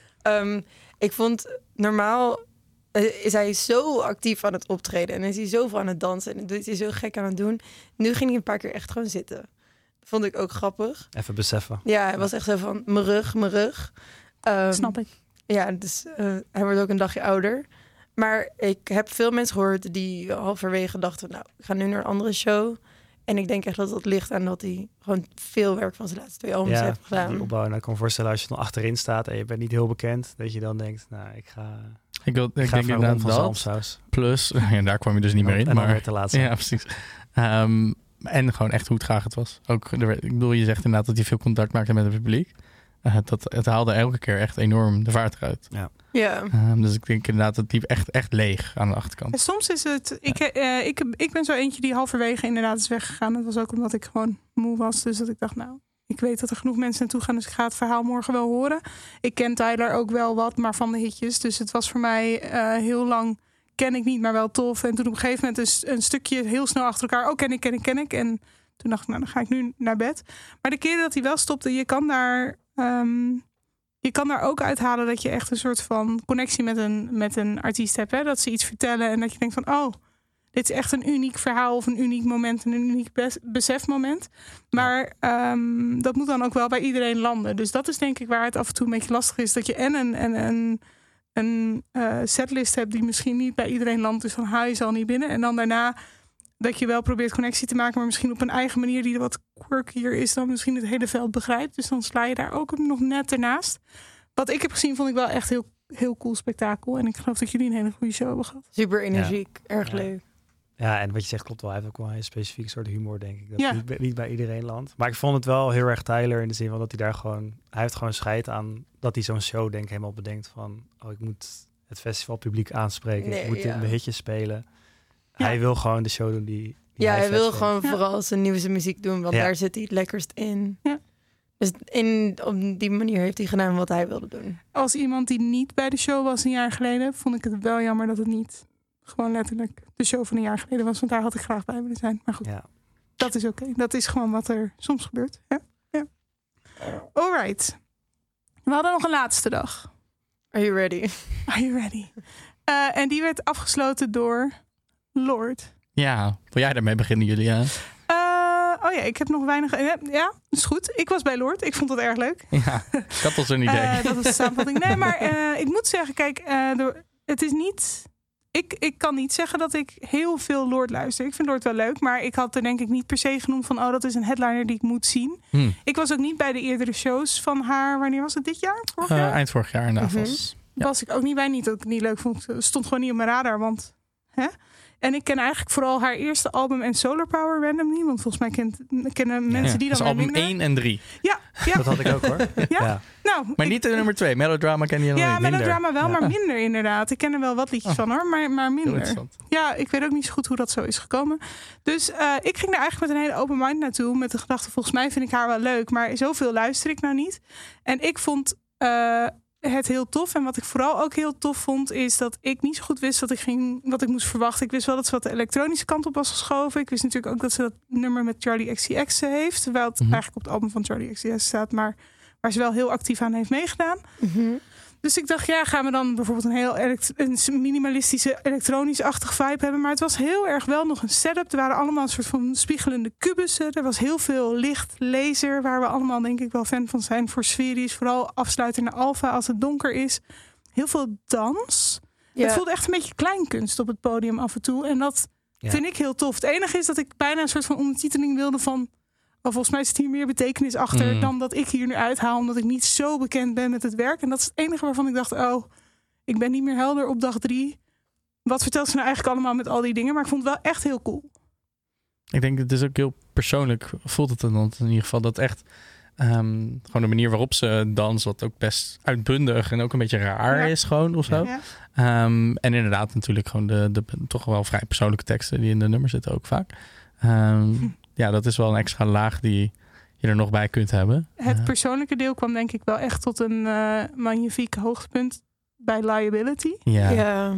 Um, ik vond normaal uh, is hij zo actief aan het optreden en is hij zoveel aan het dansen en is hij zo gek aan het doen. Nu ging hij een paar keer echt gewoon zitten. Dat vond ik ook grappig. Even beseffen. Ja, hij was echt zo van mijn rug, mijn rug. Um, Snap ik. Ja, dus uh, hij wordt ook een dagje ouder. Maar ik heb veel mensen gehoord die halverwege dachten, nou, ik ga nu naar een andere show. En ik denk echt dat dat ligt aan dat hij gewoon veel werk van zijn laatste twee albums Ja, heeft gedaan. die opbouw. En ik kan me voorstellen als je nog achterin staat en je bent niet heel bekend, dat je dan denkt, nou, ik ga, Ik, wil, ik ik ga denk even inderdaad van dat. zalmsaus. Plus, ja, daar kwam je dus niet meer in. En dan Maar, weer te laat zijn. ja, precies. Um, en gewoon echt hoe traag het was. Ook, er werd- ik bedoel, je zegt inderdaad dat hij veel contact maakte met het publiek. Uh, dat, het haalde elke keer echt enorm de vaart eruit. Ja. Um, dus ik denk inderdaad dat die echt, echt leeg aan de achterkant. En soms is het... Ik, eh, ik, ik ben zo eentje die halverwege inderdaad is weggegaan. Dat was ook omdat ik gewoon moe was. Dus dat ik dacht, nou, ik weet dat er genoeg mensen naartoe gaan. Dus ik ga het verhaal morgen wel horen. Ik ken Tyler ook wel wat, maar van de hitjes. Dus het was voor mij uh, heel lang... ken ik niet, maar wel tof. En toen op een gegeven moment dus een stukje heel snel achter elkaar... oh, ken ik, ken ik, ken ik. En toen dacht ik, nou, dan ga ik nu naar bed. Maar de keren dat hij wel stopte, je kan daar... Um, je kan daar ook uithalen dat je echt een soort van connectie met een, met een artiest hebt. Hè? Dat ze iets vertellen en dat je denkt van... oh, dit is echt een uniek verhaal of een uniek moment... en een uniek bes- besefmoment. Maar um, dat moet dan ook wel bij iedereen landen. Dus dat is denk ik waar het af en toe een beetje lastig is. Dat je en een, en een, een uh, setlist hebt die misschien niet bij iedereen landt. Dus dan haal je ze al niet binnen. En dan daarna dat je wel probeert connectie te maken... maar misschien op een eigen manier die wat quirkier is... dan misschien het hele veld begrijpt. Dus dan sla je daar ook nog net ernaast. Wat ik heb gezien vond ik wel echt heel, heel cool spektakel. En ik geloof dat jullie een hele goede show hebben gehad. Super energiek, erg Ja. leuk. Ja, en wat je zegt klopt wel. Hij heeft ook wel een specifiek soort humor, denk ik. Dat Ja. niet, bij- niet bij iedereen landt. Maar ik vond het wel heel erg Tyler in de zin van dat hij daar gewoon... Hij heeft gewoon scheid aan dat hij zo'n show denk ik helemaal bedenkt van... oh, ik moet het festivalpubliek aanspreken. Nee, ik moet ja. de hitjes spelen. Ja. Hij wil gewoon de show doen die, die Ja, hij vet wil vindt. gewoon Ja. vooral zijn nieuwste muziek doen, want Ja. daar zit hij het lekkerst in. Ja. Dus in, op die manier heeft hij gedaan wat hij wilde doen. Als iemand die niet bij de show was een jaar geleden... vond ik het wel jammer dat het niet gewoon letterlijk de show van een jaar geleden was. Want daar had ik graag bij willen zijn. Maar goed, Ja. dat is oké. Dat is gewoon wat er soms gebeurt. Ja? Ja. Alright. We hadden nog een laatste dag. Are you ready? Are you ready? Uh, en die werd afgesloten door Lord. Ja, wil jij daarmee beginnen, Julia? Uh, oh ja, ik heb nog weinig... Ja, is goed. Ik was bij Lord. Ik vond het erg leuk. Ja, ik had al zo'n idee. Uh, dat is de samenvatting. Nee, maar uh, ik moet zeggen, kijk, uh, de, het is niet... Ik, ik kan niet zeggen dat ik heel veel Lord luister. Ik vind Lord wel leuk, maar ik had er denk ik niet per se genoemd van... oh, dat is een headliner die ik moet zien. Hm. Ik was ook niet bij de eerdere shows van haar. Wanneer was het? Dit jaar? Vorig Uh, jaar? eind vorig jaar in de Mhm. Avals. Ja. Was ik ook niet bij. Niet dat ik het niet leuk vond. Het stond gewoon niet op mijn radar, want... Hè? En ik ken eigenlijk vooral haar eerste album en Solar Power randomly. Want volgens mij kent, kennen mensen Ja, die dat dan is wel album minder. één en drie. Ja, ja. Dat had ik ook hoor. Ja? Nou, Maar ik- niet de nummer twee. Melodrama ken je nog Ja, niet. Minder. melodrama wel, Ja. maar minder inderdaad. Ik ken er wel wat liedjes Oh. van hoor, maar, maar Heel minder. interessant. Ja, ik weet ook niet zo goed hoe dat zo is gekomen. Dus uh, ik ging daar eigenlijk met een hele open mind naartoe. Met de gedachte, volgens mij vind ik haar wel leuk. Maar zoveel luister ik nou niet. En ik vond uh, het heel tof. En wat ik vooral ook heel tof vond, is dat ik niet zo goed wist wat ik, ging, wat ik moest verwachten. Ik wist wel dat ze wat de elektronische kant op was geschoven. Ik wist natuurlijk ook dat ze dat nummer met Charlie X C X heeft. Terwijl het Mhm. eigenlijk op het album van Charlie X C X staat. Maar waar ze wel heel actief aan heeft meegedaan. Mm-hmm. Dus ik dacht, ja, gaan we dan bijvoorbeeld een heel elekt- een minimalistische elektronisch-achtige vibe hebben. Maar het was heel erg wel nog een setup. Er waren allemaal een soort van spiegelende kubussen. Er was heel veel licht, laser, waar we allemaal denk ik wel fan van zijn. Voor sferisch, vooral afsluiten naar alfa als het donker is. Heel veel dans. Ja. Het voelde echt een beetje kleinkunst op het podium af en toe. En dat Ja. vind ik heel tof. Het enige is dat ik bijna een soort van ondertiteling wilde van... Maar volgens mij zit hier meer betekenis achter Mm. dan dat ik hier nu uithaal. Omdat ik niet zo bekend ben met het werk. En dat is het enige waarvan ik dacht, oh, ik ben niet meer helder op dag drie. Wat vertelt ze nou eigenlijk allemaal met al die dingen? Maar ik vond het wel echt heel cool. Ik denk, het is ook heel persoonlijk, voelt het dan in ieder geval, dat echt um, gewoon de manier waarop ze danst, wat ook best uitbundig en ook een beetje raar Ja. is gewoon of zo. Ja. Um, en inderdaad natuurlijk gewoon de, de toch wel vrij persoonlijke teksten die in de nummer zitten ook vaak. Um, Hm. Ja, dat is wel een extra laag die je er nog bij kunt hebben. Het Ja. persoonlijke deel kwam denk ik wel echt tot een uh, magnifiek hoogtepunt bij Liability. Ja. Ja.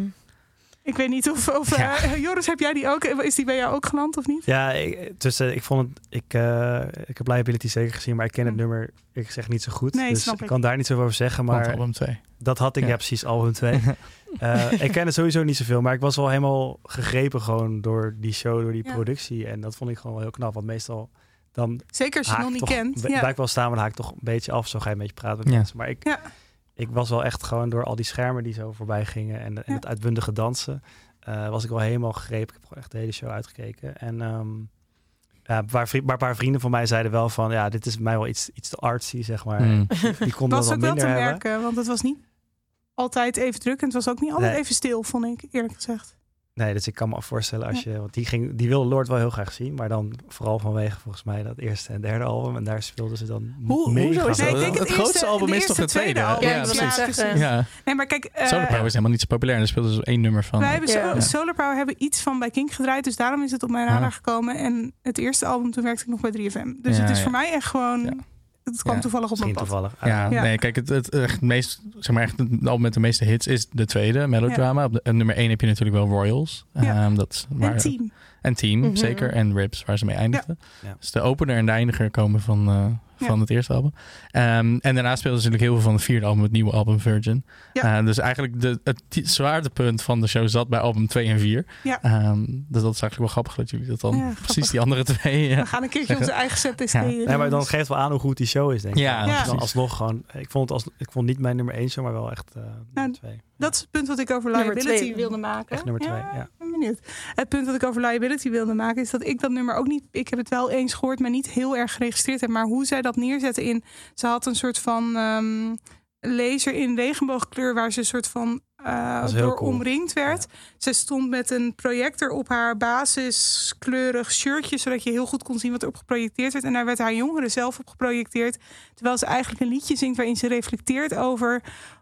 Ik weet niet of... of Ja. uh, Joris, heb jij die ook? Is die bij jou ook geland of niet? Ja, ik, dus, uh, ik vond het... Ik, uh, ik heb Liability zeker gezien, maar ik ken het Hm. nummer, ik zeg niet zo goed. Nee, dus snap ik ik. kan daar niet zoveel over zeggen, Want maar album twee. dat had ik, ja, Ja. precies, album twee. uh, ik ken het sowieso niet zoveel, maar ik was wel helemaal gegrepen gewoon door die show, door die Ja. productie. En dat vond ik gewoon wel heel knap, want meestal dan Zeker als je het haak nog ik niet toch, kent. b- Ja. Blijf wel staan, maar dan haak ik toch een beetje af. Zo ga je een beetje praten met Ja. mensen. Maar ik, Ja. ik was wel echt gewoon door al die schermen die zo voorbij gingen en, en Ja. het uitbundige dansen, uh, was ik wel helemaal gegrepen. Ik heb gewoon echt de hele show uitgekeken. En um, ja, een paar, vri- maar een paar vrienden van mij zeiden wel van, ja, dit is mij wel iets, iets te artsy, zeg maar. Mm. Die konden was dat ook wel wel te minder hebben. merken, want het was niet altijd even druk. En het was ook niet altijd Nee. even stil, vond ik, eerlijk gezegd. Nee, dus ik kan me voorstellen als je... Want die, ging, die wilde Lord wel heel graag zien. Maar dan vooral vanwege volgens mij dat eerste en derde album. En daar speelden ze dan Hoe- mega hoezo is Nee, ik dat? denk Het het grootste eerste- album de is toch eerste, het tweede? tweede album. Ja, ik wil Ja, net zeggen. precies. Ja. Nee, maar kijk... uh, Solar Power is helemaal niet zo populair. Daar speelden ze één nummer van. Wij hebben Ja. so- Solar Power hebben iets van bij Kink gedraaid. Dus daarom is het op mijn radar Ja. gekomen. En het eerste album, toen werkte ik nog bij drie F M. Dus Ja, het is ja. voor mij echt gewoon... Ja. Het kwam Ja. toevallig op mijn Misschien pad. toevallig. Ja, Ja. nee, kijk, het, het echt meest, zeg maar echt het album met de meeste hits is de tweede, Melodrama. Op de, en nummer één heb je natuurlijk wel Royals. Ja. Um, dat is waar, En Team. En Team, Mhm. zeker. En Ribs, waar ze mee eindigden. Ja. Ja. Dus de opener en de eindiger komen van, uh, van Ja. het eerste album. Um, en daarna speelden ze natuurlijk heel veel van het vierde album, het nieuwe album Virgin. Ja. Uh, dus eigenlijk de, het t- zwaartepunt van de show zat bij album twee en vier. Ja. Um, dus dat is eigenlijk wel grappig dat jullie dat dan Ja, precies grappig. die andere twee... We Ja. gaan een keertje onze eigen set testeren. Nee, maar dan geeft wel aan hoe goed die show is, denk ik. Ja, Want Ja. dan precies. alsnog gewoon... Ik vond, het als, ik vond niet mijn nummer één show, maar wel echt uh, nummer twee. Dat is het punt wat ik over Nummer Liability twee. wilde maken. Echt nummer twee, ja. Ik ben benieuwd. Het punt wat ik over Liability wilde maken is dat ik dat nummer ook niet... Ik heb het wel eens gehoord, maar niet heel erg geregistreerd heb. Maar hoe zij dat neerzetten in... Ze had een soort van um, laser in regenboogkleur waar ze een soort van uh, Dat is heel door cool. omringd werd. Ze stond met een projector op haar basiskleurig shirtje, zodat je heel goed kon zien wat er op geprojecteerd werd. En daar werd haar jongere zelf op geprojecteerd. Terwijl ze eigenlijk een liedje zingt waarin ze reflecteert over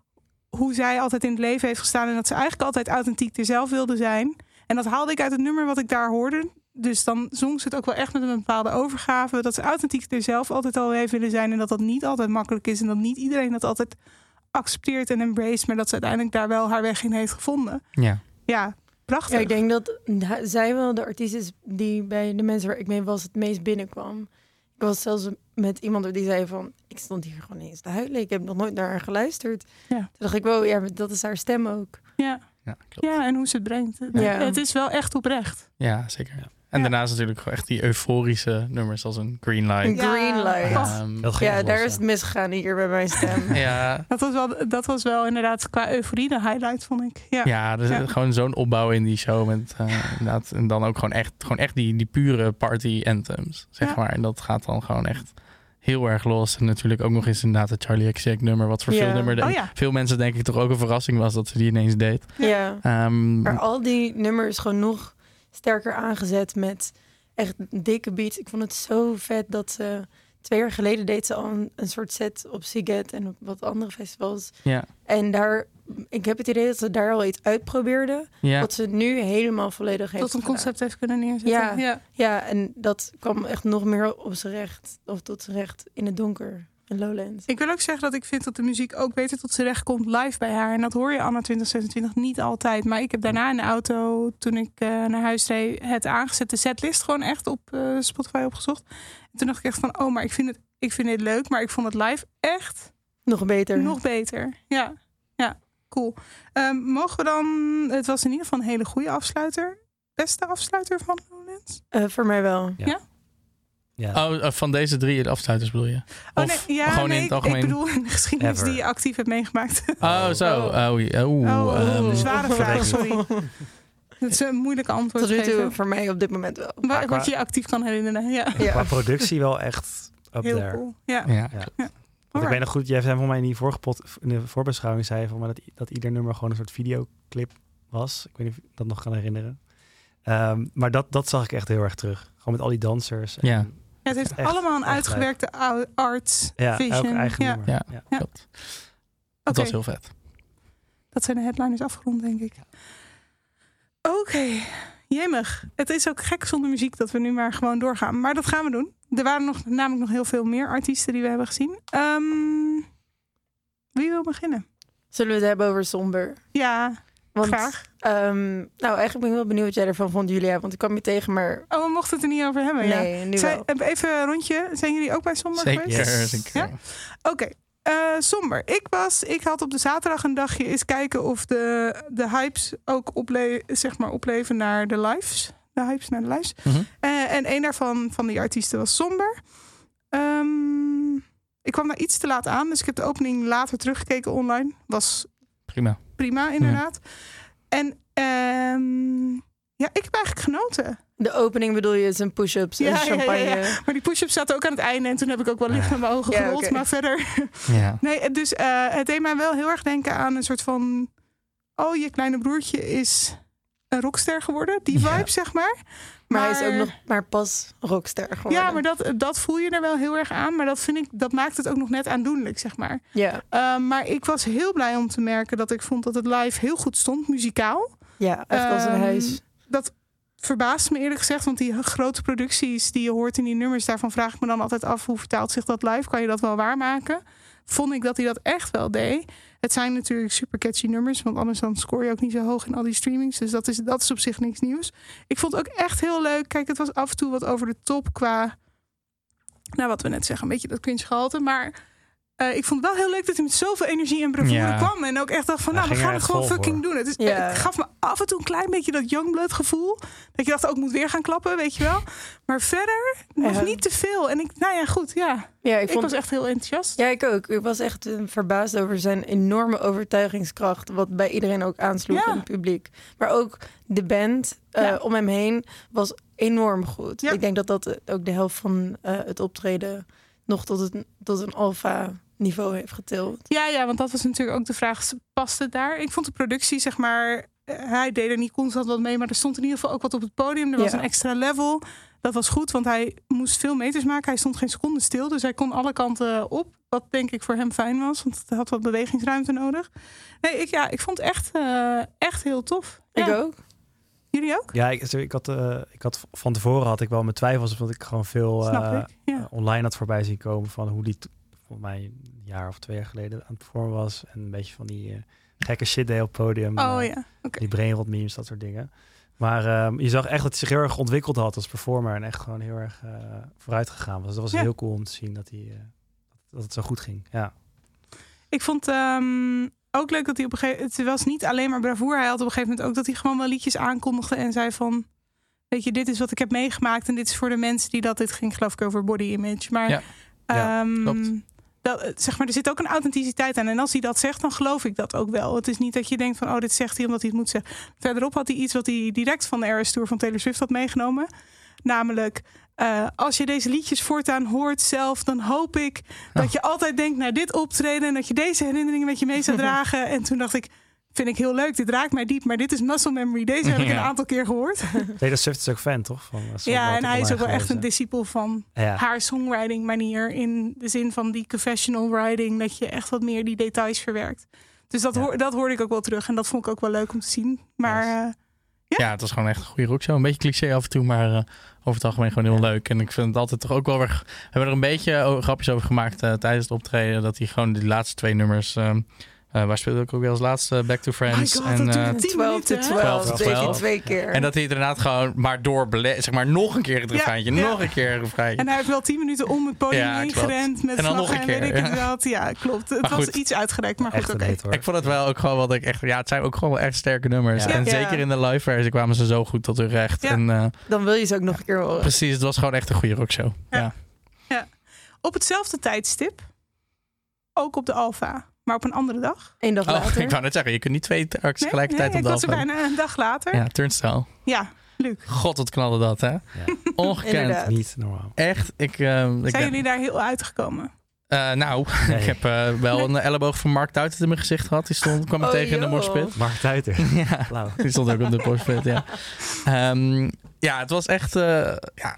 hoe zij altijd in het leven heeft gestaan en dat ze eigenlijk altijd authentiek zelf wilde zijn. En dat haalde ik uit het nummer wat ik daar hoorde. Dus dan zong ze het ook wel echt met een bepaalde overgave. Dat ze authentiek zelf altijd al heeft willen zijn. En dat dat niet altijd makkelijk is. En dat niet iedereen dat altijd accepteert en embrace. Maar dat ze uiteindelijk daar wel haar weg in heeft gevonden. Ja. Ja, prachtig. Ja, ik denk dat da- zij wel de artiest is die bij de mensen waar ik mee was het meest binnenkwam. Ik was zelfs met iemand die zei van, ik stond hier gewoon eens te huilen. Ik heb nog nooit naar haar geluisterd. Ja. Toen dacht ik, wow, ja, dat is haar stem ook. Ja. Ja, klopt. Ja, en hoe ze het brengt. Ja. Het is wel echt oprecht. Ja, zeker. En Ja. daarnaast natuurlijk gewoon echt die euforische nummers als een Green Light. Een green light. Ja. Um, Dat ging Ja, echt daar los, is het misgegaan hier bij mijn stem. ja, Dat was wel, dat was wel inderdaad qua euforie de highlight, vond ik. Ja. ja, er is Ja. gewoon zo'n opbouw in die show. Met, uh, inderdaad, en dan ook gewoon echt, gewoon echt die, die pure party anthems, zeg Ja. maar. En dat gaat dan gewoon echt heel erg los. En natuurlijk ook nog eens inderdaad het Charlie X C X nummer. Wat voor Ja. veel nummer Oh ja. veel mensen denk ik toch ook een verrassing was dat ze die ineens deed. Ja. Um, Maar al die nummers gewoon nog sterker aangezet met echt dikke beats. Ik vond het zo vet dat ze twee jaar geleden deed ze al een, een soort set op Siget en op wat andere festivals. ja, En daar, ik heb het idee dat ze daar al iets uitprobeerden. ja. Wat ze nu helemaal volledig heeft Tot een gedaan. concept heeft kunnen neerzetten. Ja. ja. Ja, en dat kwam echt nog meer op zijn recht. Of tot zijn recht in het donker. In Lowlands. Ik wil ook zeggen dat ik vind dat de muziek ook beter tot z'n recht komt live bij haar. En dat hoor je Anna twintig zesentwintig niet altijd. Maar ik heb daarna in de auto, toen ik uh, naar huis reed, het aangezette setlist gewoon echt op uh, Spotify opgezocht. En toen dacht ik echt van, oh, maar ik vind het, ik vind dit leuk. Maar ik vond het live echt Nog beter. nog beter. Ja. Ja, cool. Um, mogen we dan... Het was in ieder geval een hele goede afsluiter. Beste afsluiter van Lowlands? Uh, voor mij wel. Ja. Ja? Ja. Oh, van deze drie de afsluiters bedoel je? Oh, Of nee, ja, gewoon nee, in het ik, algemeen? ik bedoel in de geschiedenis Ever. die je actief hebt meegemaakt. Oh, zo. Oh, ja. Oeh, Oh, ehm, een zware vraag, weet ik sorry. Dat is een moeilijke antwoord Tot nu toe geven. voor mij op dit moment wel. Wa- qua- Wat je je actief kan herinneren. Ja, Qua Ja. productie wel echt up heel there. cool. Ja. ja. Ja. Want ik Alright. weet nog goed, jij zei voor mij in die vorige pot, in de voorbeschouwing zei van mij dat, dat ieder nummer gewoon een soort videoclip was. Ik weet niet of je dat nog kan herinneren. Um, maar dat, dat zag ik echt heel erg terug. Gewoon met al die dansers. En, Ja. Ja, het heeft Echt- allemaal een echt uitgewerkte ou- art ja, vision. elk eigen ja. nummer. Ja. Ja. Ja. Klopt. Oké, Dat was heel vet. dat zijn de headliners afgerond, denk ik. Oké, okay. Jemig. Het is ook gek zonder muziek dat we nu maar gewoon doorgaan. Maar dat gaan we doen. Er waren nog, namelijk nog heel veel meer artiesten die we hebben gezien. Um, wie wil beginnen? Zullen we het hebben over Somber? Ja, Want, graag. Um, nou, eigenlijk ben ik wel benieuwd wat jij ervan vond, Julia. Want ik kwam je tegen, maar... Oh, we mochten het er niet over hebben. nee, ja. nu Zij, wel. even een rondje. Zijn jullie ook bij Somber Zeker. geweest? Yes. zeker. Ja? Oké. Okay. Uh, somber. Ik was, ik had op de zaterdag een dagje eens kijken of de, de hypes ook ople- zeg maar opleven naar de lives. De hypes naar de lives. Mm-hmm. Uh, en een daarvan van die artiesten was Somber. Um, ik kwam daar iets te laat aan, dus ik heb de opening later teruggekeken online. Was Prima. prima, inderdaad. Ja. En um, ja, ik heb eigenlijk genoten. De opening bedoel je, zijn push-ups en Ja, champagne. ja, ja, ja. Maar die push-ups zaten ook aan het einde. En toen heb ik ook wel licht met mijn ogen Ja, gerold. okay. Maar verder... Ja. Nee, dus uh, het deed mij wel heel erg denken aan een soort van... Oh, je kleine broertje is een rockster geworden. Die vibe, ja. zeg maar. Maar, maar hij is ook nog maar pas rockster geworden. Ja, maar dat, dat voel je er wel heel erg aan. Maar dat vind ik, dat maakt het ook nog net aandoenlijk, zeg maar. Ja. Uh, maar ik was heel blij om te merken dat ik vond dat het live heel goed stond, muzikaal. Ja, echt als een um, huis. Dat verbaast me eerlijk gezegd, want die grote producties die je hoort in die nummers, daarvan vraag ik me dan altijd af, hoe vertaalt zich dat live? Kan je dat wel waarmaken? Vond ik dat hij dat echt wel deed. Het zijn natuurlijk super catchy nummers, want anders dan scoor je ook niet zo hoog in al die streamings. Dus dat is, dat is op zich niks nieuws. Ik vond het ook echt heel leuk. Kijk, het was af en toe wat over de top qua, nou wat we net zeggen, een beetje dat cringe gehalte. Maar uh, ik vond het wel heel leuk dat hij met zoveel energie en bravoure ja. kwam. En ook echt dacht van, ja, nou, we gaan het gewoon fucking voor. doen. Het, is, ja. het gaf me af en toe een klein beetje dat Youngblood gevoel. Dat je dacht, ook oh, moet weer gaan klappen, weet je wel. Maar verder nog ja. niet te veel. En ik, nou ja, goed, ja. Ja, ik, ik vond, was echt heel enthousiast. Ja, ik ook. Ik was echt uh, verbaasd over zijn enorme overtuigingskracht. Wat bij iedereen ook aansloeg ja. in het publiek. Maar ook de band uh, ja. om hem heen was enorm goed. Ja. Ik denk dat dat ook de helft van uh, het optreden nog tot, het, tot een alfa niveau heeft getild. Ja, ja, want dat was natuurlijk ook de vraag, past het daar? Ik vond de productie, zeg maar, hij deed er niet constant wat mee, maar er stond in ieder geval ook wat op het podium. Er was ja. een extra level. Dat was goed, want hij moest veel meters maken. Hij stond geen seconde stil, dus hij kon alle kanten op. Wat denk ik voor hem fijn was, want hij had wat bewegingsruimte nodig. Nee, ik, ja, ik vond het echt, uh, echt heel tof. Ik ja. ook. Jullie ook? Ja, ik, ik, had, uh, ik had van tevoren had ik wel mijn twijfels, omdat ik gewoon veel uh, ik, ja. online had voorbij zien komen van hoe die, volgens mij een jaar of twee jaar geleden aan het performen was. En een beetje van die uh, gekke shit deed op het podium. Oh uh, ja, okay. Die brainrot memes, dat soort dingen. Maar um, je zag echt dat hij zich heel erg ontwikkeld had als performer en echt gewoon heel erg uh, vooruit gegaan was. Dus dat was ja. heel cool om te zien dat, hij, uh, dat het zo goed ging. Ja. Ik vond um, ook leuk dat hij op een gegeven moment, het was niet alleen maar bravoure. Hij had op een gegeven moment ook dat hij gewoon wel liedjes aankondigde en zei van, weet je, dit is wat ik heb meegemaakt en dit is voor de mensen die dat, dit ging geloof ik over body image. Maar ja. Um, ja, dat, zeg maar, er zit ook een authenticiteit aan. En als hij dat zegt, dan geloof ik dat ook wel. Het is niet dat je denkt van, oh, dit zegt hij omdat hij het moet zeggen. Verderop had hij iets wat hij direct van de Eras Tour van Taylor Swift had meegenomen. Namelijk, uh, als je deze liedjes voortaan hoort zelf, dan hoop ik dat oh. je altijd denkt naar dit optreden en dat je deze herinneringen met je mee zou dragen. En toen dacht ik, vind ik heel leuk. Dit raakt mij diep, maar dit is muscle memory. Deze heb ik ja. een aantal keer gehoord. Taylor Swift is ook fan, toch? Van, ja, en hij is ook wel echt een discipel van ja. haar songwriting manier. In de zin van die confessional writing. Dat je echt wat meer die details verwerkt. Dus dat, ja. hoor, dat hoorde ik ook wel terug. En dat vond ik ook wel leuk om te zien. Maar yes. uh, ja. ja, het was gewoon echt een goede rockshow. Een beetje cliché af en toe, maar uh, over het algemeen gewoon heel ja. leuk. En ik vind het altijd toch ook wel weer... We hebben er een beetje grapjes over gemaakt uh, tijdens het optreden. Dat hij gewoon die laatste twee nummers... Uh, Uh, waar speelde ik ook weer als laatste? Back to Friends. Oh my God, en, dat uh, duurde tien twaalf te minuten, hè? twaalf. twaalf Dat deed hij twaalf. twee keer. En dat hij het inderdaad gewoon maar doorbele... Zeg maar nog een keer het Ja, refreintje. ja. Nog een keer het refreintje. En hij heeft wel tien minuten om het podium Ja, heen klopt. gerend met En dan nog vlaggen een en weet keer, ik het ja. wat. Ja, klopt. Het Maar was goed. iets uitgerekt, maar goed, Echt oké. een hit hoor. Ik vond het wel ook gewoon wat ik echt... Ja, het zijn ook gewoon wel echt sterke nummers. Ja. En Ja. zeker in de live versie kwamen ze zo goed tot hun recht. Ja. En uh, Dan wil je ze ook nog een keer horen. precies, het was gewoon echt een goede rockshow. Ja. Ja. Op hetzelfde tijdstip, ook op de Alfa, maar op een andere dag. Eén dag Oh, later. ik wou net zeggen, je kunt niet twee acts Nee, tegelijkertijd nee, op ik de was er Alfa. bijna een dag later. Ja, turnstile. Ja, Luc. God, wat knalde dat, hè? Ja. Ongekend. Inderdaad. Niet normaal. Echt, ik... Uh, ik Zijn jullie daar heel uitgekomen? Uh, nou, Nee. ik heb uh, wel Nee. een elleboog van Mark Tuitert in mijn gezicht gehad. Die stond, kwam me Oh, tegen in de joh. morspit. Mark Tuiter. Ja, Blauw. die stond ook op de morspit, ja. Um, ja, het was echt... Uh, ja,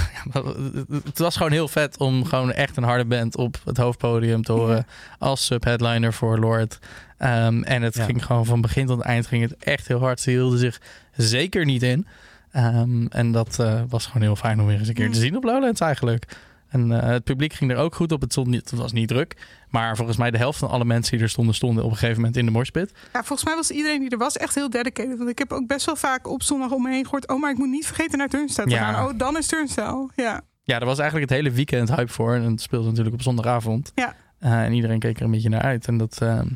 het was gewoon heel vet om gewoon echt een harde band op het hoofdpodium te horen. Ja. Als subheadliner voor Lord. Um, en het Ja. ging gewoon van begin tot eind ging het echt heel hard. Ze hielden zich zeker niet in. Um, en dat uh, was gewoon heel fijn om weer eens een keer te zien op Lowlands eigenlijk. En uh, het publiek ging er ook goed op. Het, stond niet, het was niet druk. Maar volgens mij de helft van alle mensen die er stonden... stonden op een gegeven moment in de morspit. Ja, volgens mij was iedereen die er was echt heel dedicated. Want ik heb ook best wel vaak op zondag om me heen gehoord... oh, maar ik moet niet vergeten naar Turnstile te Ja. gaan. Oh, dan is Turnstile. Ja. Ja, daar was eigenlijk het hele weekend hype voor. En het speelde natuurlijk op zondagavond. Ja. Uh, en iedereen keek er een beetje naar uit. En dat... Uh,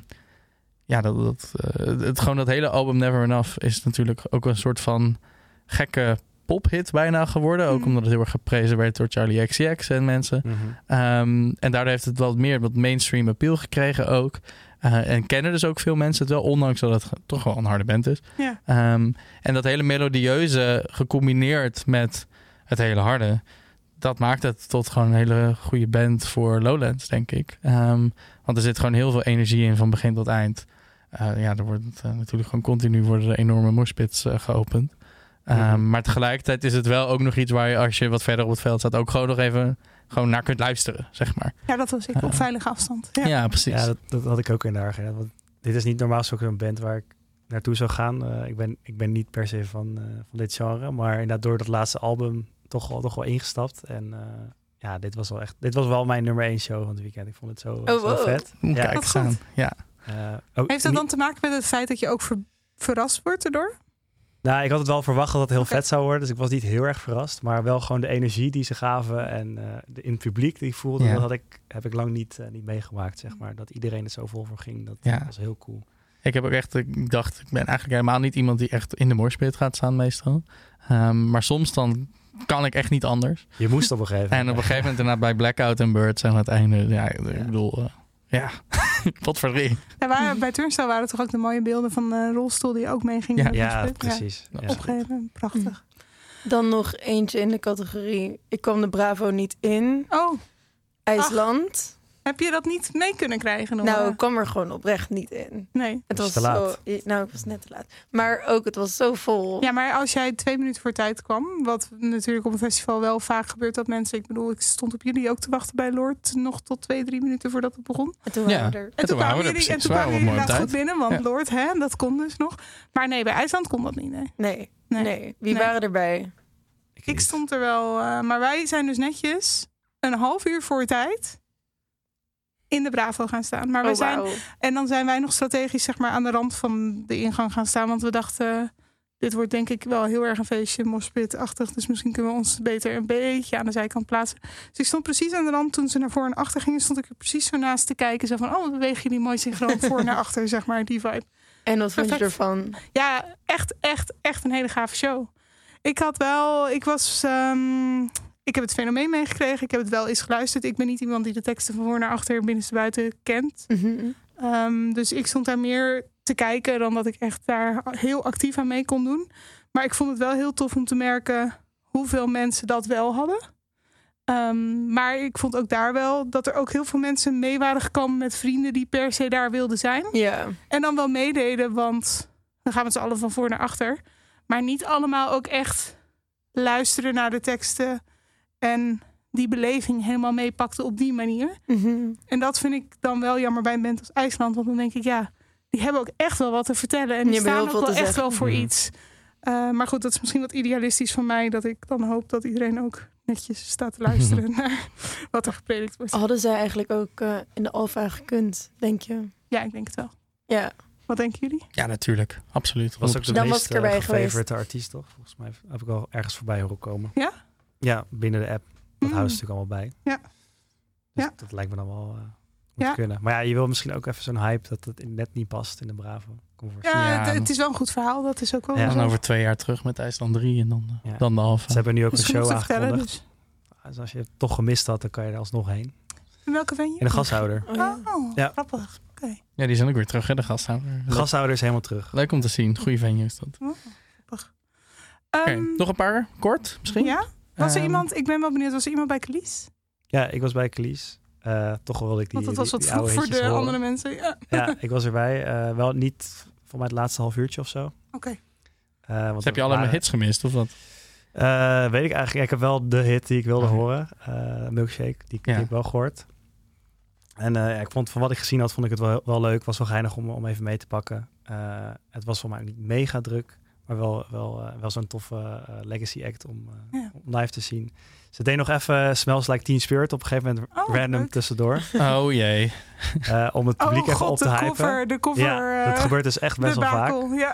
ja, dat, dat, uh, het, gewoon dat hele album Never Enough... is natuurlijk ook een soort van gekke... pophit bijna geworden. Ook Mm. omdat het heel erg geprezen werd door Charlie X C X en mensen. Mhm. Um, en daardoor heeft het wat meer wat mainstream appeal gekregen ook. Uh, en kennen dus ook veel mensen het wel, ondanks dat het toch wel een harde band is. Ja. Um, en dat hele melodieuze gecombineerd met het hele harde, dat maakt het tot gewoon een hele goede band voor Lowlands, denk ik. Um, want er zit gewoon heel veel energie in van begin tot eind. Uh, ja, er wordt uh, natuurlijk gewoon continu worden er enorme moshpits uh, geopend. Um, Mhm. Maar tegelijkertijd is het wel ook nog iets waar je, als je wat verder op het veld staat, ook gewoon nog even gewoon naar kunt luisteren, zeg maar. ja, dat was ik op Uh, veilige afstand. Ja. Ja, precies. Ja, dat, dat had ik ook in de argent. Want dit is niet normaal gesproken een band waar ik naartoe zou gaan. Uh, ik, ben, ik ben niet per se van, uh, van dit genre. Maar inderdaad door dat laatste album toch wel, toch wel ingestapt. En uh, ja, dit was wel echt... Dit was wel mijn nummer één show van het weekend. Ik vond het zo, Oh, zo wow. vet. Kijk Ja, eens aan. Ja. uh, ook Heeft dat niet- dan te maken met het feit dat je ook ver- verrast wordt erdoor? Nou, ik had het wel verwacht dat het heel Oké. vet zou worden. Dus ik was niet heel erg verrast. Maar wel gewoon de energie die ze gaven. En uh, de, in het publiek die ik voelde. Ja. Dat had ik, heb ik lang niet, uh, niet meegemaakt, zeg maar. Dat iedereen er zo vol voor ging. Dat Ja. was heel cool. Ik heb ook echt, ik dacht, ik ben eigenlijk helemaal niet iemand die echt in de morspit gaat staan meestal. Um, maar soms dan kan ik echt niet anders. Je moest op een gegeven moment. En op een gegeven moment inderdaad bij Blackout en Birds aan het einde, ja, ik Ja. bedoel, uh, ja, wat voor drie. Ja, waar, bij Turnstile waren toch ook de mooie beelden van de rolstoel die ook meeging. Ja. in de Ja, moshpit. precies. Ja. Opgeven, prachtig. Dan nog eentje in de categorie. Ik kwam de Bravo niet in. Oh, IJsland. heb je dat niet mee kunnen krijgen? Nora? Nou, ik kwam er gewoon oprecht niet in. nee. Het Was was te zo. laat. Nou, ik was net te laat. Maar ook, het was zo vol. Ja, maar als jij twee minuten voor tijd kwam, wat natuurlijk op een festival wel vaak gebeurt dat mensen, ik bedoel, ik stond op jullie ook te wachten bij Lord nog tot twee, drie minuten voordat het begon. En toen Ja. waren we er. En toen waren kwamen we er jullie, en precies. toen Waren kwamen we jullie op mooie inderdaad goed binnen, want Ja. Lord, hè, dat kon dus nog. Maar nee, bij IJsland kon dat niet, nee. Nee, Nee. nee. Wie Nee. waren erbij? Ik stond er wel, uh, maar wij zijn dus netjes een half uur voor tijd in de Bravo gaan staan. Maar wij Oh, zijn, wauw. en dan zijn wij nog strategisch zeg maar aan de rand van de ingang gaan staan, want we dachten, dit wordt denk ik wel heel erg een feestje, moshpit-achtig. Dus misschien kunnen we ons beter een beetje aan de zijkant plaatsen. Dus ik stond precies aan de rand. Toen ze naar voor en achter gingen, stond ik er precies zo naast te kijken. Zo van, oh, wat bewegen jullie mooi synchroon voor naar achter, zeg maar, die vibe. En wat vond je Perfect. ervan? Ja, echt, echt, echt een hele gave show. Ik had wel, ik was, um, ik heb het fenomeen meegekregen. Ik heb het wel eens geluisterd. Ik ben niet iemand die de teksten van voor naar achter, binnenstebuiten kent. Mhm. Um, dus ik stond daar meer te kijken dan dat ik echt daar heel actief aan mee kon doen. Maar ik vond het wel heel tof om te merken hoeveel mensen dat wel hadden. Um, maar ik vond ook daar wel dat er ook heel veel mensen mee waren gekomen met vrienden die per se daar wilden zijn. Ja. En dan wel meededen, want dan gaan we met z'n allen van voor naar achter. Maar niet allemaal ook echt luisteren naar de teksten en die beleving helemaal meepakten op die manier. Mhm. En dat vind ik dan wel jammer bij een band als IJsland. Want dan denk ik, ja, die hebben ook echt wel wat te vertellen. En die, Die hebben staan heel ook veel wel te echt zeggen. wel voor Mhm. iets. Uh, maar goed, dat is misschien wat idealistisch van mij. Dat ik dan hoop dat iedereen ook netjes staat te luisteren naar wat er gepredikt wordt. Hadden zij eigenlijk ook uh, in de Alfa gekund, denk je? Ja, ik denk het wel. Ja. Wat denken jullie? Ja, natuurlijk. Absoluut. Was ook de Dan was meest ik erbij uh, geweest. favorite artiest, toch? Volgens mij heb ik al ergens voorbij horen komen. Ja? Ja, binnen de app. Dat Mm. houden ze natuurlijk allemaal bij. Ja. Dus Ja. dat lijkt me dan wel uh, moet Ja. kunnen. Maar ja, je wil misschien ook even zo'n hype dat het net niet past in de Bravo. Conversie. Ja, Ja. het, het is wel een goed verhaal. Dat is ook wel Ja. En zo. dan over twee jaar terug met IJsland drie en dan, Ja. dan de halve. Ze hebben nu ook Dus een genoeg show te vertellen. aangekondigd. Dus. Dus als je het toch gemist had, dan kan je er alsnog heen. In welke venue? In de gashouder. Oh, ja. Oh, Ja. grappig. Oké. Ja, die zijn ook weer terug, hè, de gasthouder. De Leuk, gashouder is helemaal terug. leuk om te zien. Goeie venue is dat. Oké, Ehm, nog een paar? Kort, misschien? Ja? Was er Ehm, iemand, ik ben wel benieuwd, was er iemand bij Calice? Ja, ik was bij Calice. Uh, toch wilde ik die Want dat was die- wat die oude vroeg voor de hitjes horen. andere mensen. Ja. Ja, ik was erbij. Uh, wel niet voor mij het laatste half uurtje of zo. Oké. Uh, want Dus heb je we alle waren- hits gemist, of wat? Uh, weet ik eigenlijk. Ik heb wel de hit die ik wilde Oké. horen. Uh, Milkshake. Die, die Ja. heb ik wel gehoord. En uh, ja, ik vond van wat ik gezien had, vond ik het wel, wel leuk. Was wel geinig om, om even mee te pakken. Uh, het was voor mij niet mega druk. Maar wel, wel, uh, wel zo'n toffe uh, legacy act om, uh, Ja. om live te zien. Ze deed nog even Smells Like Teen Spirit op een gegeven moment Oh, random leuk. tussendoor. Oh jee. Uh, om het publiek Oh even god, op te de hypen. cover, de cover. Ja, dat eh, gebeurt dus echt best wel vaak. debakel, Ja.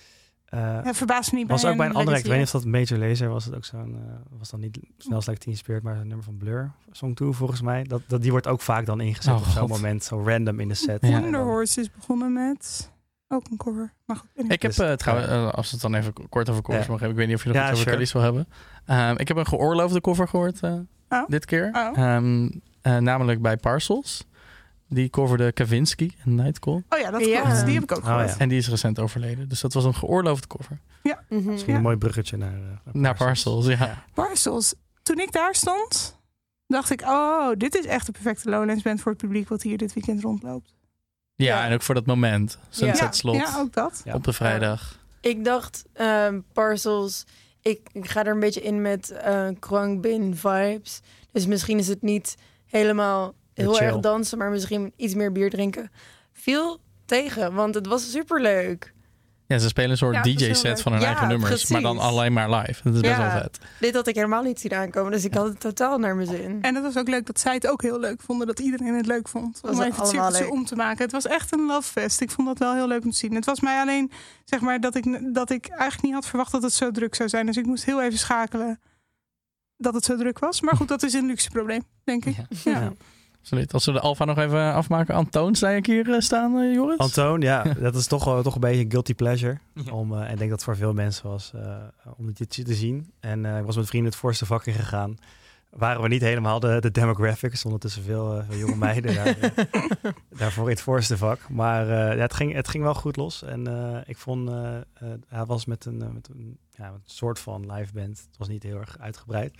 Uh, Ja, verbaast me niet was bij ook bij een een andere act. Ik weet niet legacy of dat Major Lazer was. Het ook zo'n, uh, was dan niet Smells Like Teen Spirit, maar een nummer van Blur. Song two volgens mij. Dat, dat, die wordt ook vaak dan ingezet Oh, op zo'n God. moment. Zo random in de set. act. Ja. Wonder Horse is begonnen met ook een cover. Maar goed, anyway. Ik heb Dus, uh, trouwens, uh, uh, als we het dan even kort over covers Ja. mag hebben. Ik weet niet of je nog Ja, iets over sure. Calice wil hebben. Um, ik heb een geoorloofde cover gehoord uh, Oh. dit keer. Oh. Um, uh, namelijk bij Parcels. Die coverde Kavinsky en Nightcall. Oh ja, dat Ja. klopt. Die heb ik ook Oh, gehoord. ja. En die is recent overleden. Dus dat was een geoorloofde cover. Mhm. Misschien Ja. een mooi bruggetje naar, uh, naar Naar Parcels, ja. Ja. Parcels. Toen ik daar stond, dacht ik, oh, dit is echt de perfecte Lowlands band voor het publiek wat hier dit weekend rondloopt. Ja, Ja. en ook voor dat moment. Sunset Ja, slot ja, ook dat. Ja. op de vrijdag. Ik dacht, ehm, Parcels, ik, ik ga er een beetje in met uh, Krang Bin vibes. Dus misschien is het niet helemaal heel Chill. erg dansen, maar misschien iets meer bier drinken. Viel tegen, want het was superleuk. Ja, ze spelen een soort Ja, dat is heel D J-set leuk. van hun Ja, eigen nummers. precies. Maar dan alleen maar live. Dat is best Ja. wel vet. Dit had ik helemaal niet zien aankomen, dus ik had het totaal naar mijn zin. En het was ook leuk dat zij het ook heel leuk vonden. Dat iedereen het leuk vond. Was Om even het allemaal cirkeltje leuk. om te maken. Het was echt een love fest. Ik vond dat wel heel leuk om te zien. Het was mij alleen, zeg maar, dat ik, dat ik eigenlijk niet had verwacht dat het zo druk zou zijn. Dus ik moest heel even schakelen dat het zo druk was. Maar goed, dat is een luxe probleem, denk ik. Ja. Ja. Ja. Absoluut. Als we de Alfa nog even afmaken. Antoon, sta ik hier uh, staan, uh, Joris? Antoon, ja, dat is toch, wel, toch een beetje een guilty pleasure. Om, uh, en ik denk dat het voor veel mensen was uh, om dit te zien. En uh, ik was met vrienden het voorste vak in gegaan. Waren we niet helemaal de, de demographics. Stonden tussen veel, uh, veel jonge meiden daar, uh, daarvoor in het voorste vak. Maar uh, ja, het, ging, het ging wel goed los. En uh, ik vond, uh, uh, hij was met een, uh, met een, ja, een soort van live band. Het was niet heel erg uitgebreid.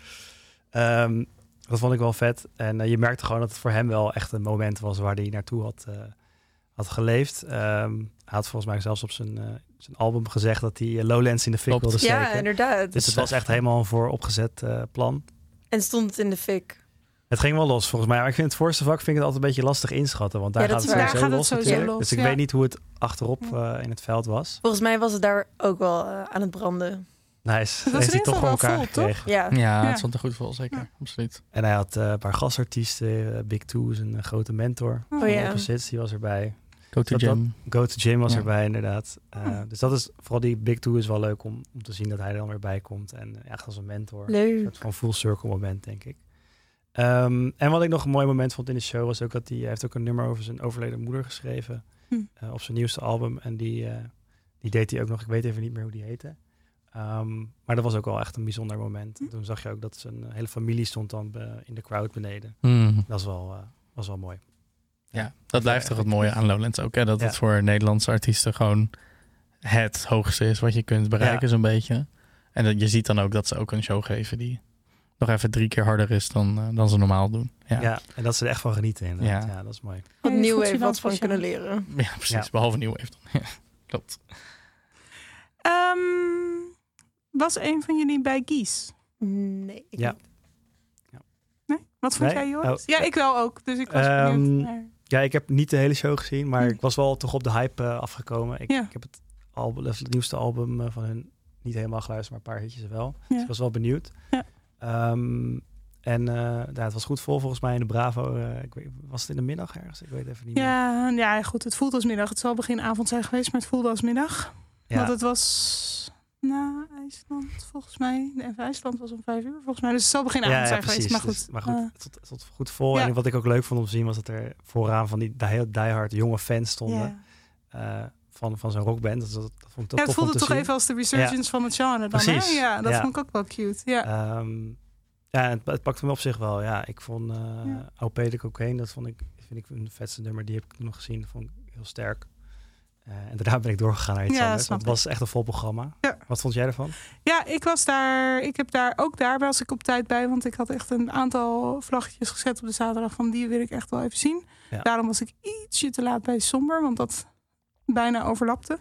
Um, dat vond ik wel vet. En uh, je merkte gewoon dat het voor hem wel echt een moment was waar hij naartoe had, uh, had geleefd. Um, hij had volgens mij zelfs op zijn, uh, zijn album gezegd dat hij uh, Lowlands in de fik Klopt. wilde steken. Ja, inderdaad. Dus het was echt helemaal een vooropgezet uh, plan. En stond het in de fik. Het ging wel los volgens mij. Maar ik vind het voorste vak vind ik het altijd een beetje lastig inschatten. Want daar Ja, gaat dat het is waar. sowieso Daar los gaat het sowieso natuurlijk. los, Dus ik ja. weet niet hoe het achterop uh, in het veld was. Volgens mij was het daar ook wel uh, aan het branden. Nice. Het was Heeft in hij ieder toch voor geval elkaar wel vol, gekregen. Ja. Ja, Ja. het stond er goed vol, zeker. Ja. Absoluut. En hij had uh, een paar gastartiesten. Uh, Big Two is een uh, grote mentor. Oh, Van ja. Opposites, die was erbij. Go to Dat- dat- gym. Go to Gym was Ja. erbij inderdaad. Uh, Oh. Dus dat is, vooral die Big Two is wel leuk om, om te zien dat hij er dan weer bij komt. En uh, echt als een mentor. Een Leuk. soort van full circle moment, denk ik. Um, en wat ik nog een mooi moment vond in de show was ook dat hij, hij heeft ook een nummer over zijn overleden moeder geschreven. Hm. Uh, op zijn nieuwste album. En die, uh, die deed hij ook nog. Ik weet even niet meer hoe die heette. Um, maar dat was ook wel echt een bijzonder moment. Hm. Toen zag je ook dat zijn hele familie stond dan uh, in de crowd beneden. Mm. Dat is wel, uh, was wel mooi. Ja, dat blijft toch het mooie aan Lowlands ook. Hè? Dat Ja. het voor Nederlandse artiesten gewoon het hoogste is wat je kunt bereiken, Ja. zo'n beetje. En dat, je ziet dan ook dat ze ook een show geven die nog even drie keer harder is dan, uh, dan ze normaal doen. Ja, Ja. En dat ze er echt van genieten inderdaad. Ja, Ja. dat is mooi. Had Ja, je nieuw voelt je even dan wat van speciaal. kunnen leren. ja precies. Ja. Behalve nieuw heeft dan. Ja, klopt. Ehm, was een van jullie bij Gies? Nee, ik Ja. niet. Nee? Wat vond Nee? jij, Joris? Oh. Ja, ik wel ook. Dus ik was Ehm, benieuwd naar- Ja, ik heb niet de hele show gezien, maar Hm. ik was wel toch op de hype uh, afgekomen. Ik, Ja. ik heb het, album, het nieuwste album uh, van hun niet helemaal geluisterd, maar een paar hitjes wel. Ja. Dus ik was wel benieuwd. Ja. Um, En uh, ja, het was goed vol volgens mij in de Bravo. Uh, ik weet, was het in de middag ergens? Ik weet even niet meer. Ja, ja, goed. Het voelde als middag. Het zal begin avond zijn geweest, maar het voelde als middag. Ja. Want het was na IJsland, volgens mij. Nee, IJsland was om vijf uur, volgens mij. Dus het zal begin avond ja, ja, zijn precies. geweest. Maar goed, dus, maar goed uh, het tot, tot goed vol. Ja. En wat ik ook leuk vond om te zien, was dat er vooraan van die heel diehard jonge fans stonden. Ja. Uh, van, van zo'n rockband. Dat, dat, dat vond ik ja, het voelde toch zien. even als de resurgence ja. van het genre dan. Hè? Ja, dat ja. vond ik ook wel cute. Ja, um, ja het, het pakte me op zich wel. Ja, ik vond uh, ja. O P de Cocaine, dat vond ik, vind ik een vetste nummer. Die heb ik nog gezien. Dat vond ik heel sterk. Uh, en daarna ben ik doorgegaan naar iets ja, anders. Het was echt een vol programma. Ja. Wat vond jij ervan? Ja, ik was daar. Ik heb daar ook daar was ik op tijd bij. Want ik had echt een aantal vlaggetjes gezet op de zaterdag. Van die wil ik echt wel even zien. Ja. Daarom was ik ietsje te laat bij Somber. Want dat bijna overlapte.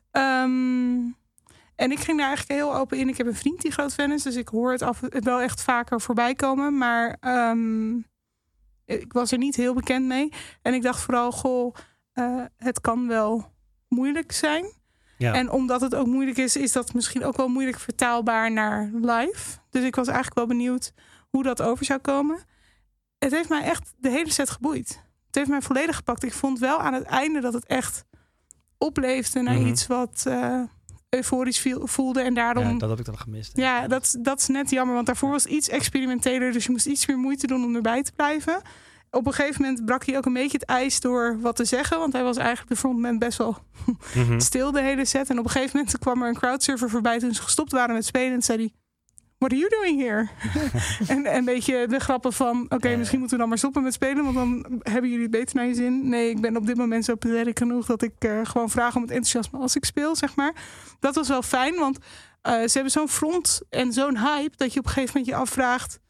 Um, en ik ging daar eigenlijk heel open in. Ik heb een vriend die groot fan is. Dus ik hoor het af, wel echt vaker voorbij komen. Maar um, ik was er niet heel bekend mee. En ik dacht vooral, goh, uh, het kan wel moeilijk zijn. Ja. En omdat het ook moeilijk is, is dat misschien ook wel moeilijk vertaalbaar naar live. Dus ik was eigenlijk wel benieuwd hoe dat over zou komen. Het heeft mij echt de hele set geboeid. Het heeft mij volledig gepakt. Ik vond wel aan het einde dat het echt opleefde naar mm-hmm. iets wat uh, euforisch voelde. En daarom, ja, dat heb ik dan gemist. Ja, dat, dat is net jammer. Want daarvoor was het iets experimenteler. Dus je moest iets meer moeite doen om erbij te blijven. Op een gegeven moment brak hij ook een beetje het ijs door wat te zeggen. Want hij was eigenlijk de frontman best wel mm-hmm. stil de hele set. En op een gegeven moment kwam er een crowdsurfer voorbij toen ze gestopt waren met spelen. En zei hij, what are you doing here? en, en een beetje de grappen van, oké, okay, misschien moeten we dan maar stoppen met spelen. Want dan hebben jullie het beter naar je zin. Nee, ik ben op dit moment zo pathetic genoeg dat ik uh, gewoon vraag om het enthousiasme als ik speel, zeg maar. Dat was wel fijn, want uh, ze hebben zo'n front en zo'n hype dat je op een gegeven moment je afvraagt,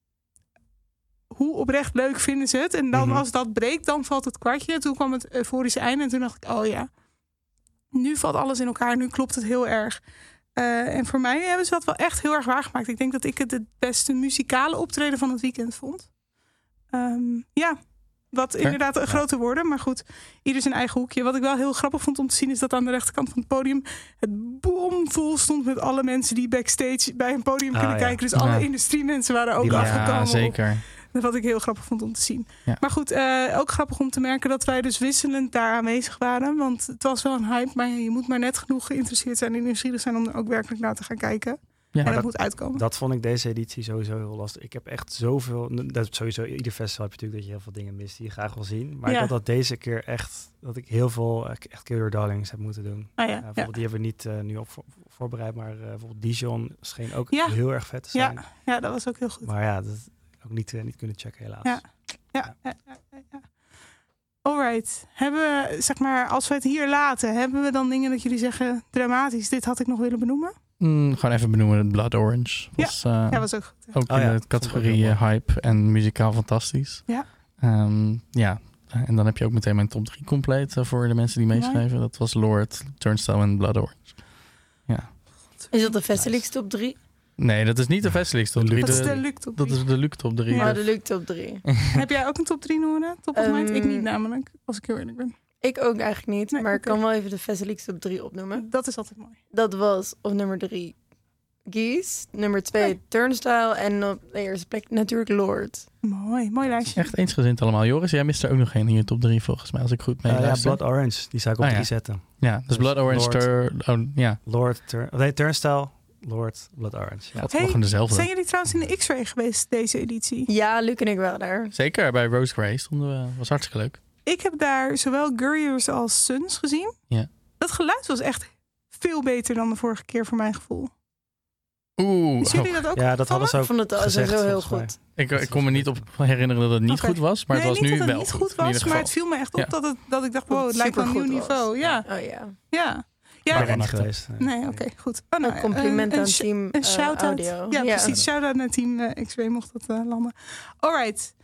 hoe oprecht leuk vinden ze het? En dan mm-hmm. als dat breekt, dan valt het kwartje. Toen kwam het euforische einde en toen dacht ik, oh ja, nu valt alles in elkaar. Nu klopt het heel erg. Uh, en voor mij hebben ze dat wel echt heel erg waargemaakt. Ik denk dat ik het het beste muzikale optreden van het weekend vond. Um, ja, wat inderdaad een grote woorden. Maar goed, ieder zijn eigen hoekje. Wat ik wel heel grappig vond om te zien is dat aan de rechterkant van het podium het bomvol stond met alle mensen die backstage bij een podium ah, kunnen ja. kijken. Dus alle ja. industriemensen waren ook ja, afgekomen. Ja, zeker. Op. Wat ik heel grappig vond om te zien. Ja. Maar goed, uh, ook grappig om te merken dat wij dus wisselend daar aanwezig waren. Want het was wel een hype, maar je moet maar net genoeg geïnteresseerd zijn en nieuwsgierig zijn om er ook werkelijk naar te gaan kijken. Ja, en dat, dat moet uitkomen. Dat vond ik deze editie sowieso heel lastig. Ik heb echt zoveel, dat sowieso ieder festival heb je natuurlijk dat je heel veel dingen mist die je graag wil zien. Maar ja. ik had dat deze keer echt, dat ik heel veel echt Kill Your Darlings heb moeten doen. Ah, ja. uh, bijvoorbeeld ja. die hebben we niet uh, nu op voor, voorbereid, maar uh, bijvoorbeeld Dijon scheen ook ja. heel erg vet te zijn. Ja, ja dat was ook heel goed. Maar ja, dat ook niet, uh, niet kunnen checken helaas. Ja, ja, ja. ja, ja, ja. Alright. Hebben we, zeg maar, als we het hier laten, hebben we dan dingen dat jullie zeggen, dramatisch, dit had ik nog willen benoemen? Mm, gewoon even benoemen, Blood Orange. Was, ja, uh, ja, was ook goed. Ja. Ook oh, in ja, de categorie hype en muzikaal fantastisch. Ja. Um, ja, en dan heb je ook meteen mijn top drie compleet uh, voor de mensen die meeschrijven. Dat was Lord, Turnstile en Blood Orange. Ja. Is dat de Festivals top drie? Nee, dat is niet de Festivals top drie. Dat is de Luc top drie. Dat is de Luc top drie. Ja, de Luc top drie. Heb jij ook een top drie, Nora? Top of um, mind? Ik niet namelijk, als ik heel eerlijk ben. Ik ook eigenlijk niet, nee, maar okay. ik kan wel even de Festivals top drie opnoemen. Dat is altijd mooi. Dat was op nummer drie Geese, nummer twee hey. Turnstile en op de eerste plek natuurlijk Lord. Mooi, mooi lijstje. Echt eensgezind allemaal. Joris, jij mist er ook nog één in je top drie volgens mij, als ik goed mee uh, Ja, Blood Orange, die zou ik op ah, drie ja. zetten. Ja, dus, dus Blood Orange, Lord, tur, oh, ja. Lord, tur, nee, Turnstile, Lord, Blood Orange. Ja, het hey, gewoon dezelfde. Zijn jullie trouwens in de X-Ray geweest deze editie? Ja, Luc en ik waren daar. Zeker, bij Rose Gray stonden we, was hartstikke leuk. Ik heb daar zowel Gurriers als Suns gezien. Ja. Dat geluid was echt veel beter dan de vorige keer voor mijn gevoel. Oeh. Is jullie dat ook Ja, dat hadden ze ook Ik vond het gezegd, zo heel goed. Ik, ik kon me niet op herinneren dat het niet okay. goed was, maar nee, het was niet nu dat het wel niet goed, goed was, maar het viel me echt op ja. dat, het, dat ik dacht, wow, het lijkt wel een nieuw niveau. Ja. Oh ja. Ja. Ja, ik ben niet geweest. Nee, oké, okay, goed. Oh, nou, een compliment een, aan een, team een shout-out. Audio. Ja, ja, precies. Shout-out naar team uh, X-Ray mocht dat uh, landen. Alright.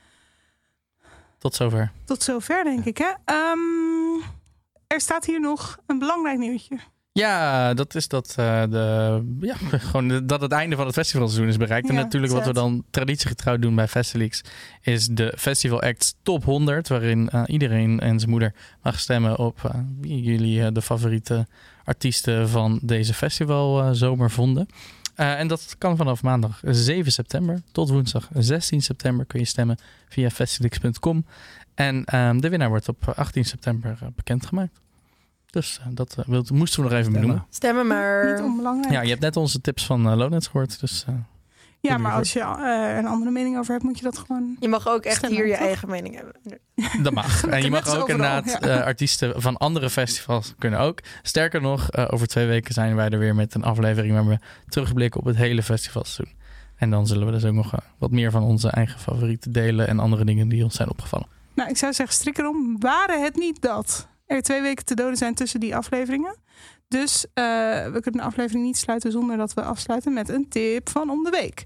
Tot zover. Tot zover, denk ik. Hè? Um, er staat hier nog een belangrijk nieuwtje. Ja, dat is dat, uh, de, ja, gewoon de, dat het einde van het festivalseizoen is bereikt. Ja, en natuurlijk wat we dan traditiegetrouw doen bij Festivals is de Festival Acts Top honderd. Waarin uh, iedereen en zijn moeder mag stemmen op uh, wie jullie uh, de favoriete artiesten van deze festival uh, zomer vonden. Uh, en dat kan vanaf maandag zeven september tot woensdag zestien september kun je stemmen via festivalix punt com. En um, de winnaar wordt op achttien september uh, bekendgemaakt. Dus uh, dat uh, wilt, moesten we nog even benoemen. Stemmen maar. Niet onbelangrijk. Ja, je hebt net onze tips van uh, Lowlands gehoord. Dus, uh, ja, maar als je uh, een andere mening over hebt, moet je dat gewoon... Je mag ook echt stemmen, hier je toch? eigen mening hebben. Dat mag. En je mag Net ook overal, inderdaad ja. uh, artiesten van andere festivals kunnen ook. Sterker nog, uh, over twee weken zijn wij er weer met een aflevering waar we terugblikken op het hele festivalseizoen. En dan zullen we dus ook nog uh, wat meer van onze eigen favorieten delen en andere dingen die ons zijn opgevallen. Nou, ik zou zeggen, strik erom. Waren het niet dat er twee weken te doden zijn tussen die afleveringen. Dus uh, we kunnen de aflevering niet sluiten zonder dat we afsluiten met een tip van om de week.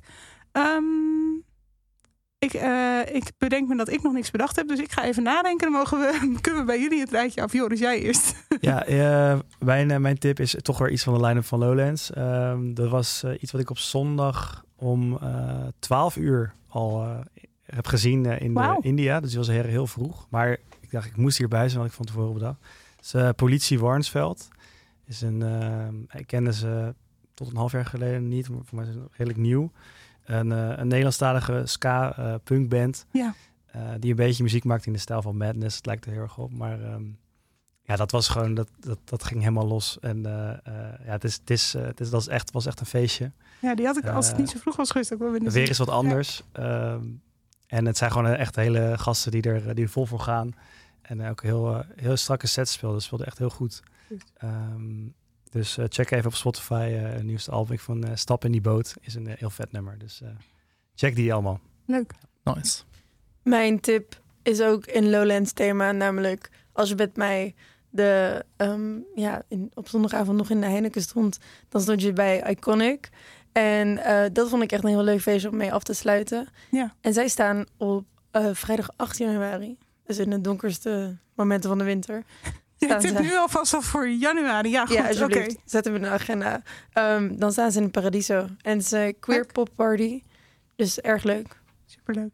Um, ik, uh, ik bedenk me dat ik nog niks bedacht heb, dus ik ga even nadenken. Dan mogen we, kunnen we bij jullie het rijtje af. Joris, jij eerst. Ja, uh, mijn, uh, mijn tip is toch weer iets van de line-up van Lowlands. Um, dat was uh, iets wat ik op zondag om uh, twaalf uur al uh, heb gezien uh, in Wauw. de India. Dus die was heel, heel vroeg. Maar ik dacht, ik moest hierbij zijn, had ik van tevoren bedacht. Dus uh, Politie Warnsveld is een, uh, ik kende ze tot een half jaar geleden niet, maar voor mij is het redelijk nieuw. Een, uh, een Nederlandstalige ska uh, punkband. Ja. Uh, die een beetje muziek maakt in de stijl van Madness. Het lijkt er heel erg op. Maar um, ja, dat was gewoon, dat, dat, dat ging helemaal los. En uh, uh, ja, het is, het is, uh, het is, dat is echt, was echt een feestje. Ja, die had ik, als het Uh, niet zo vroeg was geweest, ook wel willen Weer zien. is wat anders. Ja. Um, en het zijn gewoon echt hele gasten die er, die er vol voor gaan. En uh, ook heel, uh, heel strakke sets speelden. Dat speelde echt heel goed. Um, dus uh, check even op Spotify uh, het nieuwste album van uh, Stap in die boot. Is een uh, heel vet nummer. Dus uh, check die allemaal. Leuk. Nice. Mijn tip is ook in Lowlands thema, namelijk als je met mij de um, ja in, op zondagavond nog in de Heineken stond, dan stond je bij Iconic. En uh, dat vond ik echt een heel leuk feestje om mee af te sluiten. Ja. En zij staan op uh, vrijdag acht januari, dus in de donkerste momenten van de winter. Je Staan tip ze- nu alvast al voor januari. Ja, goed. Ja, Oké. alsjeblieft. Zet hem in de agenda. Um, dan staan ze in Paradiso. En het is een queer Leuk. pop party. Dus erg leuk. Superleuk.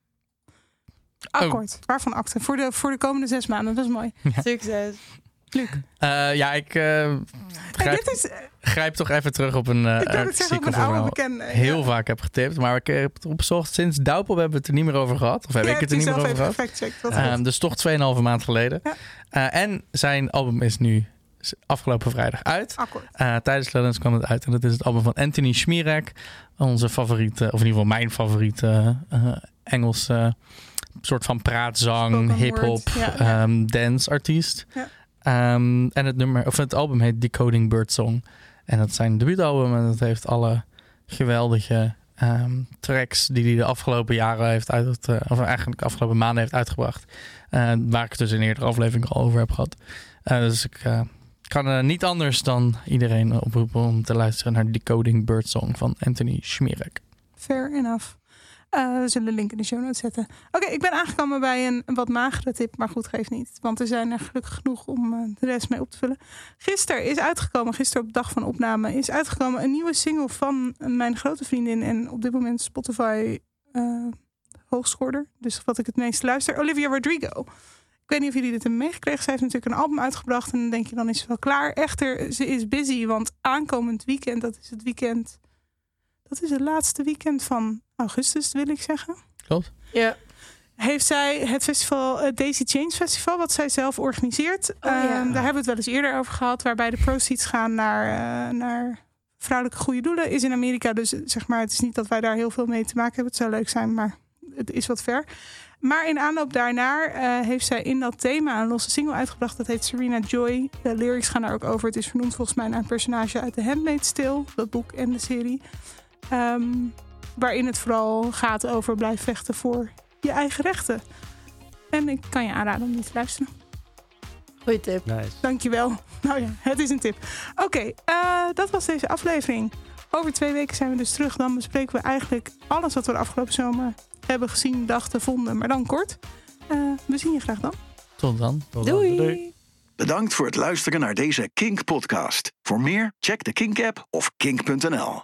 Akkoord. Waarvan akte? Voor de, voor de komende zes maanden. Dat is mooi. Succes. Luc. Uh, ja, ik uh, Hey, grijp, dit is, grijp toch even terug op een uh, ik kan het zeggen op een oude bekende. heel ja. vaak heb getipt. Maar ik heb het opgezocht. Sinds Douwpop hebben we het er niet meer over gehad. Of heb Ja, ik het er niet meer over even gehad. gefactcheckt. Wat goed. Um, dus toch tweeënhalve maand geleden. Ja. Uh, en zijn album is nu afgelopen vrijdag uit. Akkoord. Uh, tijdens Lowlands kwam het uit. En dat is het album van Anthony Schmierek. Onze favoriete, of in ieder geval mijn favoriete uh, Engelse soort van praatzang, Spoken hip-hop, word, ja, ja. um, dance artiest. Ja. Um, en het nummer, of het album heet Decoding Birdsong. En dat is zijn debuutalbum. En dat heeft alle geweldige um, tracks die hij de afgelopen jaren heeft uit, uh, of eigenlijk de afgelopen maanden heeft uitgebracht. Uh, waar ik het dus in eerdere aflevering al over heb gehad. Uh, dus ik uh, kan uh, niet anders dan iedereen oproepen om te luisteren naar Decoding Birdsong van Anthony Schmierek. Fair enough. Uh, we zullen een link in de show notes zetten. Oké, okay, ik ben aangekomen bij een, een wat magere tip, maar goed, geeft niet. Want er zijn er gelukkig genoeg om uh, de rest mee op te vullen. Gisteren is uitgekomen, gisteren op de dag van opname, is uitgekomen een nieuwe single van mijn grote vriendin en op dit moment Spotify uh, hoogscoorder. Dus wat ik het meest luister, Olivia Rodrigo. Ik weet niet of jullie dit hebben meegekregen. Ze heeft natuurlijk een album uitgebracht en dan denk je, dan is ze wel klaar. Echter, ze is busy, want aankomend weekend, dat is het weekend... Dat is het laatste weekend van augustus, wil ik zeggen. Klopt. Ja. Heeft zij het festival, het Daisy Chains Festival, wat zij zelf organiseert. Oh, ja. um, daar hebben we het wel eens eerder over gehad. Waarbij de proceeds gaan naar, uh, naar vrouwelijke goede doelen. Is in Amerika, dus zeg maar, het is niet dat wij daar heel veel mee te maken hebben. Het zou leuk zijn, maar het is wat ver. Maar in aanloop daarnaar uh, heeft zij in dat thema een losse single uitgebracht. Dat heet Serena Joy. De lyrics gaan daar ook over. Het is vernoemd volgens mij naar een personage uit The Handmaid's Tale. Dat boek en de serie. Um, waarin het vooral gaat over blijf vechten voor je eigen rechten. En ik kan je aanraden om niet te luisteren. Goeie tip. Nice. Dankjewel. Nou ja, het is een tip. Oké, okay, uh, dat was deze aflevering. Over twee weken zijn we dus terug. Dan bespreken we eigenlijk alles wat we de afgelopen zomer hebben gezien, dachten, vonden. Maar dan kort. Uh, we zien je graag dan. Tot dan. Tot dan. Doei. Doei. Bedankt voor het luisteren naar deze Kink podcast. Voor meer, check de Kink app of kink punt n l.